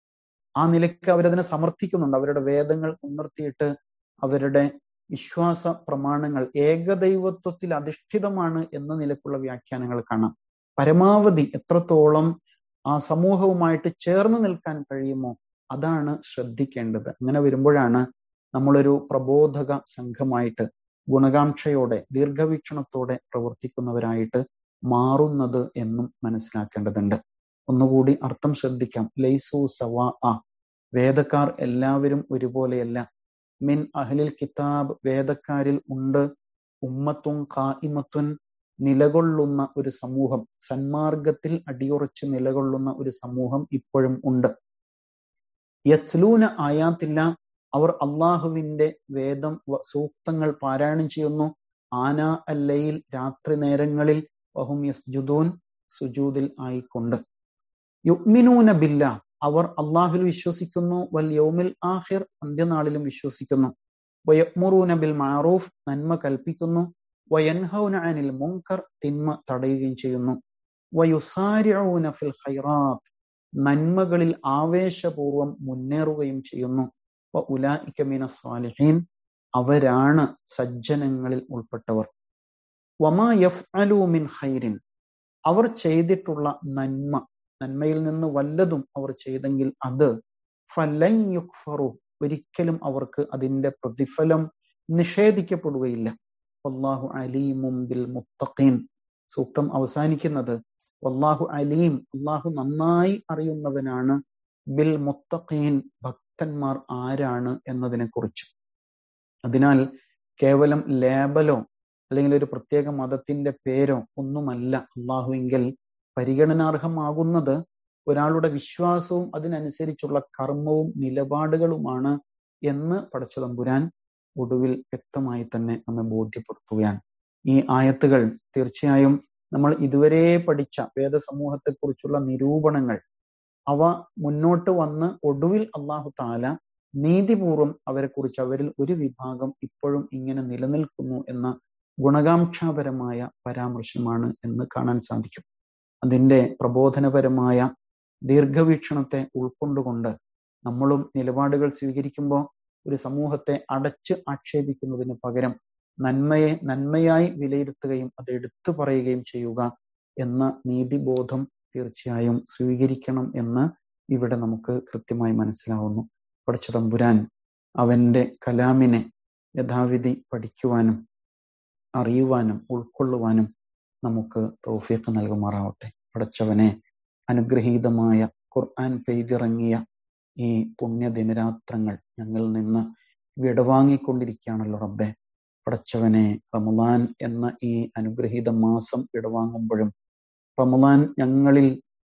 ആ നിലയ്ക്ക് അവരതിനെ സമർത്ഥിക്കുന്നുണ്ട്. അവരുടെ വേദങ്ങൾ മുൻനിർത്തിയിട്ട് അവരുടെ വിശ്വാസ പ്രമാണങ്ങൾ ഏകദൈവത്വത്തിൽ അധിഷ്ഠിതമാണ് എന്ന നിലക്കുള്ള വ്യാഖ്യാനങ്ങൾ കാണാം. പരമാവധി എത്രത്തോളം ആ സമൂഹവുമായിട്ട് ചേർന്ന് നിൽക്കാൻ കഴിയുമോ അതാണ് ശ്രദ്ധിക്കേണ്ടത്. അങ്ങനെ വരുമ്പോഴാണ് നമ്മളൊരു പ്രബോധക സംഘമായിട്ട് ഗുണകാംക്ഷയോടെ ദീർഘവീക്ഷണത്തോടെ പ്രവർത്തിക്കുന്നവരായിട്ട് മാറുന്നത് എന്നും മനസ്സിലാക്കേണ്ടതുണ്ട്. ഒന്നുകൂടി അർത്ഥം ശ്രദ്ധിക്കാം. ലൈസു സവാ ആ, വേദക്കാർ എല്ലാവരും ഒരുപോലെയല്ല. മിൻ അഹ്ലിൽ കിതാബ്, വേദക്കാരിൽ ഉണ്ട്. ഉമ്മത്തുൻ ഖായിമത്തുൻ, നിലകൊള്ളുന്ന ഒരു സമൂഹം, സന്മാർഗത്തിൽ അടിയുറച്ച് നിലകൊള്ളുന്ന ഒരു സമൂഹം ഇപ്പോഴും ഉണ്ട്. യത്ലൂന ആയാത്തില്ല, അവർ അള്ളാഹുവിന്റെ വേദം സൂക്തങ്ങൾ പാരായണം ചെയ്യുന്നു. ആന അല്ലയിൽ, രാത്രി നേരങ്ങളിൽ. വഹും യസ്ജുദൂൻ, സുജൂദിൽ ആയിക്കൊണ്ട്. യുഅ്മിനൂന ബില്ലാ, അവർ അള്ളാഹുൽ വിശ്വസിക്കുന്നു. വൽ യൗമിൽ ആഖിർ, അന്ത്യനാളിലും വിശ്വസിക്കുന്നു. വയഅ്മുറൂന ബിൽ മഅറൂഫ്, നന്മ കൽപ്പിക്കുന്നു. വയൻഹൗന അനിൽ മുൻകർ, തിന്മ തടയുകയും ചെയ്യുന്നു. വയുസാരിഊന ഫിൽ ഖൈറാത്ത്, നന്മകളിൽ ആവേശപൂർവം മുന്നേറുകയും ചെയ്യുന്നു. വഉലൈക മിനസ് സാലിഹീൻ, അവരാണ് സജ്ജനങ്ങളിൽ ഉൾപ്പെട്ടവർ. വമാ യഫ്അലൂ മിൻ ഖൈരിൻ, അവർ ചെയ്തിട്ടുള്ള നന്മ, നന്മയിൽ നിന്ന് വല്ലതും അവർ ചെയ്തെങ്കിൽ അത് ഫലൻ യുക്ഫറു, ഒരിക്കലും അവർക്ക് അതിന്റെ പ്രതിഫലം നിഷേധിക്കപ്പെടുകയില്ല. വല്ലാഹു അലീമും ബിൽ മുത്തഖീൻ, സൂക്തം അവസാനിക്കുന്നത് വല്ലാഹു അലീം, അള്ളാഹു നന്നായി അറിയുന്നവനാണ്, ബിൽ മുത്തഖീൻ, ഭക്തന്മാർ ആരാണ് എന്നതിനെ കുറിച്ച്. അതിനാൽ കേവലം ലേബലോ അല്ലെങ്കിൽ ഒരു പ്രത്യേക മതത്തിന്റെ പേരോ ഒന്നുമല്ല അള്ളാഹുവിങ്കിൽ പരിഗണനാർഹമാകുന്നത്. ഒരാളുടെ വിശ്വാസവും അതിനനുസരിച്ചുള്ള കർമ്മവും നിലപാടുകളുമാണ് എന്ന് പടച്ചതമ്പുരാൻ ഒടുവിൽ വ്യക്തമായി തന്നെ നമ്മെ ബോധ്യപ്പെടുത്തുകയാണ്. ഈ ആയത്തുകൾ തീർച്ചയായും നമ്മൾ ഇതുവരെ പഠിച്ച വേദസമൂഹത്തെക്കുറിച്ചുള്ള നിരൂപണങ്ങൾ, അവ മുന്നോട്ട് വന്ന് ഒടുവിൽ അള്ളാഹു താല നീതിപൂർവം അവരെ കുറിച്ച്, അവരിൽ ഒരു വിഭാഗം ഇപ്പോഴും ഇങ്ങനെ നിലനിൽക്കുന്നു എന്ന ഗുണകാംക്ഷാപരമായ പരാമർശമാണ് എന്ന് കാണാൻ സാധിക്കും. അതിന്റെ പ്രബോധനപരമായ ദീർഘവീക്ഷണത്തെ ഉൾക്കൊണ്ടുകൊണ്ട് നമ്മളും നിലപാടുകൾ സ്വീകരിക്കുമ്പോൾ ഒരു സമൂഹത്തെ അടച്ച് ആക്ഷേപിക്കുന്നതിന് പകരം നന്മയെ നന്മയായി വിലയിരുത്തുകയും അത് എടുത്തു പറയുകയും ചെയ്യുക എന്ന നീതിബോധം തീർച്ചയായും സ്വീകരിക്കണം എന്ന് ഇവിടെ നമുക്ക് കൃത്യമായി മനസ്സിലാവുന്നു. പടച്ചതമ്പുരാൻ അവന്റെ കലാമിനെ യഥാവിധി പഠിക്കുവാനും അറിയുവാനും ഉൾക്കൊള്ളുവാനും നമുക്ക് തൗഫീഖ് നൽകുമാറാവട്ടെ. പടച്ചവനെ, അനുഗ്രഹീതമായ ഖുർആൻ പെയ്തിറങ്ങിയ ഈ പുണ്യദിനരാത്രങ്ങൾ ഞങ്ങളിൽ നിന്ന് വിടവാങ്ങിക്കൊണ്ടിരിക്കുകയാണല്ലോ റബ്ബെ. പടച്ചവനെ, റമളാൻ എന്ന ഈ അനുഗ്രഹീത മാസം വിടവാങ്ങുമ്പോഴും റമളാൻ ഞങ്ങളിൽ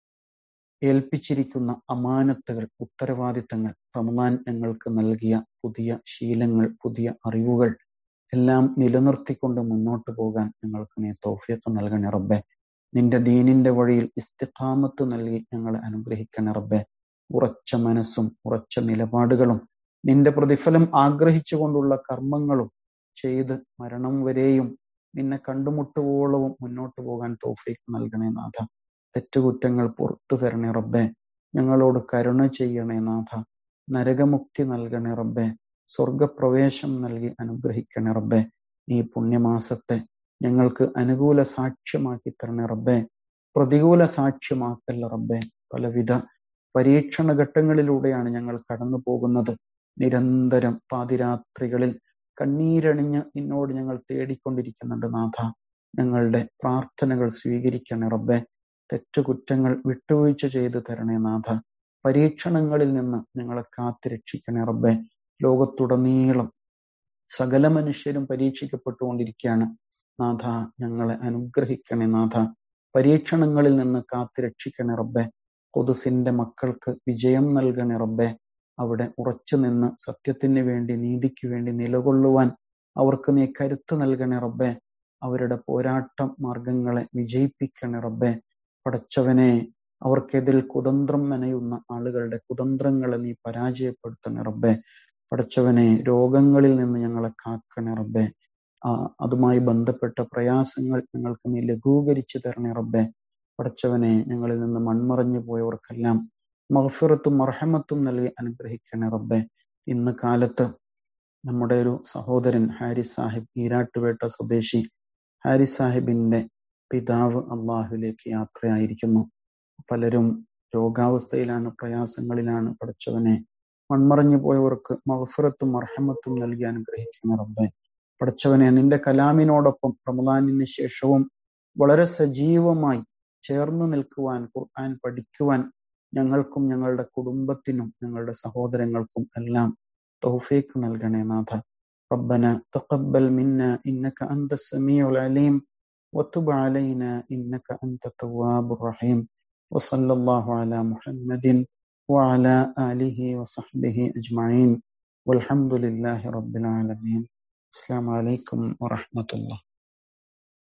ഏൽപ്പിച്ചിരിക്കുന്ന അമാനത്തുകൾ, ഉത്തരവാദിത്തങ്ങൾ, റമളാൻ ഞങ്ങൾക്ക് നൽകിയ പുതിയ ശീലങ്ങൾ, പുതിയ അറിവുകൾ എല്ലാം നിലനിർത്തിക്കൊണ്ട് മുന്നോട്ട് പോകാൻ ഞങ്ങൾക്ക് നീ തൗഫീഖ് നൽകണേ റബ്ബെ. നിന്റെ ദീനിന്റെ വഴിയിൽ ഇസ്തിഖാമത്ത് നൽകി ഞങ്ങളെ അനുഗ്രഹിക്കണേ റബ്ബെ. ഉറച്ച മനസ്സും ഉറച്ച നിലപാടുകളും നിന്റെ പ്രതിഫലം ആഗ്രഹിച്ചുകൊണ്ടുള്ള കർമ്മങ്ങളും ചെയ്ത് മരണം വരെയും നിന്നെ കണ്ടുമുട്ടുവോളവും മുന്നോട്ട് പോകാൻ തൗഫീഖ് നൽകണേ നാഥ. തെറ്റുകുറ്റങ്ങൾ പുറത്തു തരണേ റബ്ബെ. ഞങ്ങളോട് കരുണ ചെയ്യണേ നാഥ. നരകമുക്തി നൽകണേ റബ്ബെ. സ്വർഗപ്രവേശം നൽകി അനുഗ്രഹിക്കണേ റബ്ബെ. ഈ പുണ്യമാസത്തെ ഞങ്ങൾക്ക് അനുകൂല സാക്ഷ്യമാക്കി തരണേ റബ്ബെ. പ്രതികൂല സാക്ഷ്യമാക്കല്ല റബ്ബെ. പലവിധ പരീക്ഷണ ഘട്ടങ്ങളിലൂടെയാണ് ഞങ്ങൾ കടന്നു പോകുന്നത്. നിരന്തരം പാതിരാത്രികളിൽ കണ്ണീരണിഞ്ഞ് നിന്നോട് ഞങ്ങൾ തേടിക്കൊണ്ടിരിക്കുന്നുണ്ട് നാഥ. ഞങ്ങളുടെ പ്രാർത്ഥനകൾ സ്വീകരിക്കണേ റബ്ബെ. തെറ്റുകുറ്റങ്ങൾ വിട്ടുവീഴ്ച ചെയ്തു തരണേ നാഥ. പരീക്ഷണങ്ങളിൽ നിന്ന് ഞങ്ങളെ കാത്തുരക്ഷിക്കണേ റബ്ബെ. ലോകത്തുടനീളം സകല മനുഷ്യരും പരീക്ഷിക്കപ്പെട്ടുകൊണ്ടിരിക്കുകയാണ് നാഥ. ഞങ്ങളെ അനുഗ്രഹിക്കണേ നാഥ. പരീക്ഷണങ്ങളിൽ നിന്ന് കാത്തുരക്ഷിക്കണേ റബ്ബെ. ഖുദ്സിന്റെ മക്കൾക്ക് വിജയം നൽകണേ റബ്ബെ. അവിടെ ഉറച്ചു നിന്ന് സത്യത്തിന് വേണ്ടി, നീതിക്ക് വേണ്ടി നിലകൊള്ളുവാൻ അവർക്ക് നീ കരുത്ത് നൽകണേ റബ്ബെ. അവരുടെ പോരാട്ട മാർഗങ്ങളെ വിജയിപ്പിക്കണേ റബ്ബെ. പടച്ചവനെ, അവർക്കെതിൽ കുതന്ത്രം മെനയുന്ന ആളുകളുടെ കുതന്ത്രങ്ങളെ നീ പരാജയപ്പെടുത്തണേ റബ്ബെ. പടച്ചവനെ, രോഗങ്ങളിൽ നിന്ന് ഞങ്ങളെ കാക്കണേ റബ്ബെ. ആ അതുമായി ബന്ധപ്പെട്ട പ്രയാസങ്ങൾ ഞങ്ങൾക്ക് നീ ലഘൂകരിച്ചു തരണേ റബ്ബെ. പടച്ചവനെ, ഞങ്ങളിൽ നിന്ന് മൺമറഞ്ഞു പോയവർക്കെല്ലാം മഗ്ഫിറത്തും മർഹമത്തും നൽകി അനുഗ്രഹിക്കണേ റബ്ബെ. ഇന്ന് കാലത്ത് നമ്മുടെ ഒരു സഹോദരൻ ഹാരിസ് സാഹിബ്, ഈരാട്ടുപേട്ട സ്വദേശി ഹാരിസ് സാഹിബിന്റെ പിതാവ് അള്ളാഹുലേക്ക് യാത്രയായിരിക്കുന്നു. പലരും രോഗാവസ്ഥയിലാണ്, പ്രയാസങ്ങളിലാണ്. പടച്ചവനെ, മൺമറഞ്ഞു പോയവർക്ക് മഗ്ഫിറത്തും മർഹമത്തും നൽകി അനുഗ്രഹിക്കുന്ന റബ്ബെ. പടച്ചവനെ, നിന്റെ കലാമിനോടൊപ്പം റമളാനിന് ശേഷവും വളരെ സജീവമായി ചേർന്നു നിൽക്കുവാൻ, ഖുർആൻ പഠിക്കുവാൻ ഞങ്ങൾക്കും ഞങ്ങളുടെ കുടുംബത്തിനും ഞങ്ങളുടെ സഹോദരങ്ങൾക്കും എല്ലാം തൗഫീഖ് നൽകണേ നാഥ. ربنا تقبل منا إنك أنت السميع العليم وتب علينا إنك أنت التواب الرحيم وصلى الله على محمد وعلى آله وصحبه أجمعين والحمد لله رب العالمين. السلام عليكم ورحمة الله.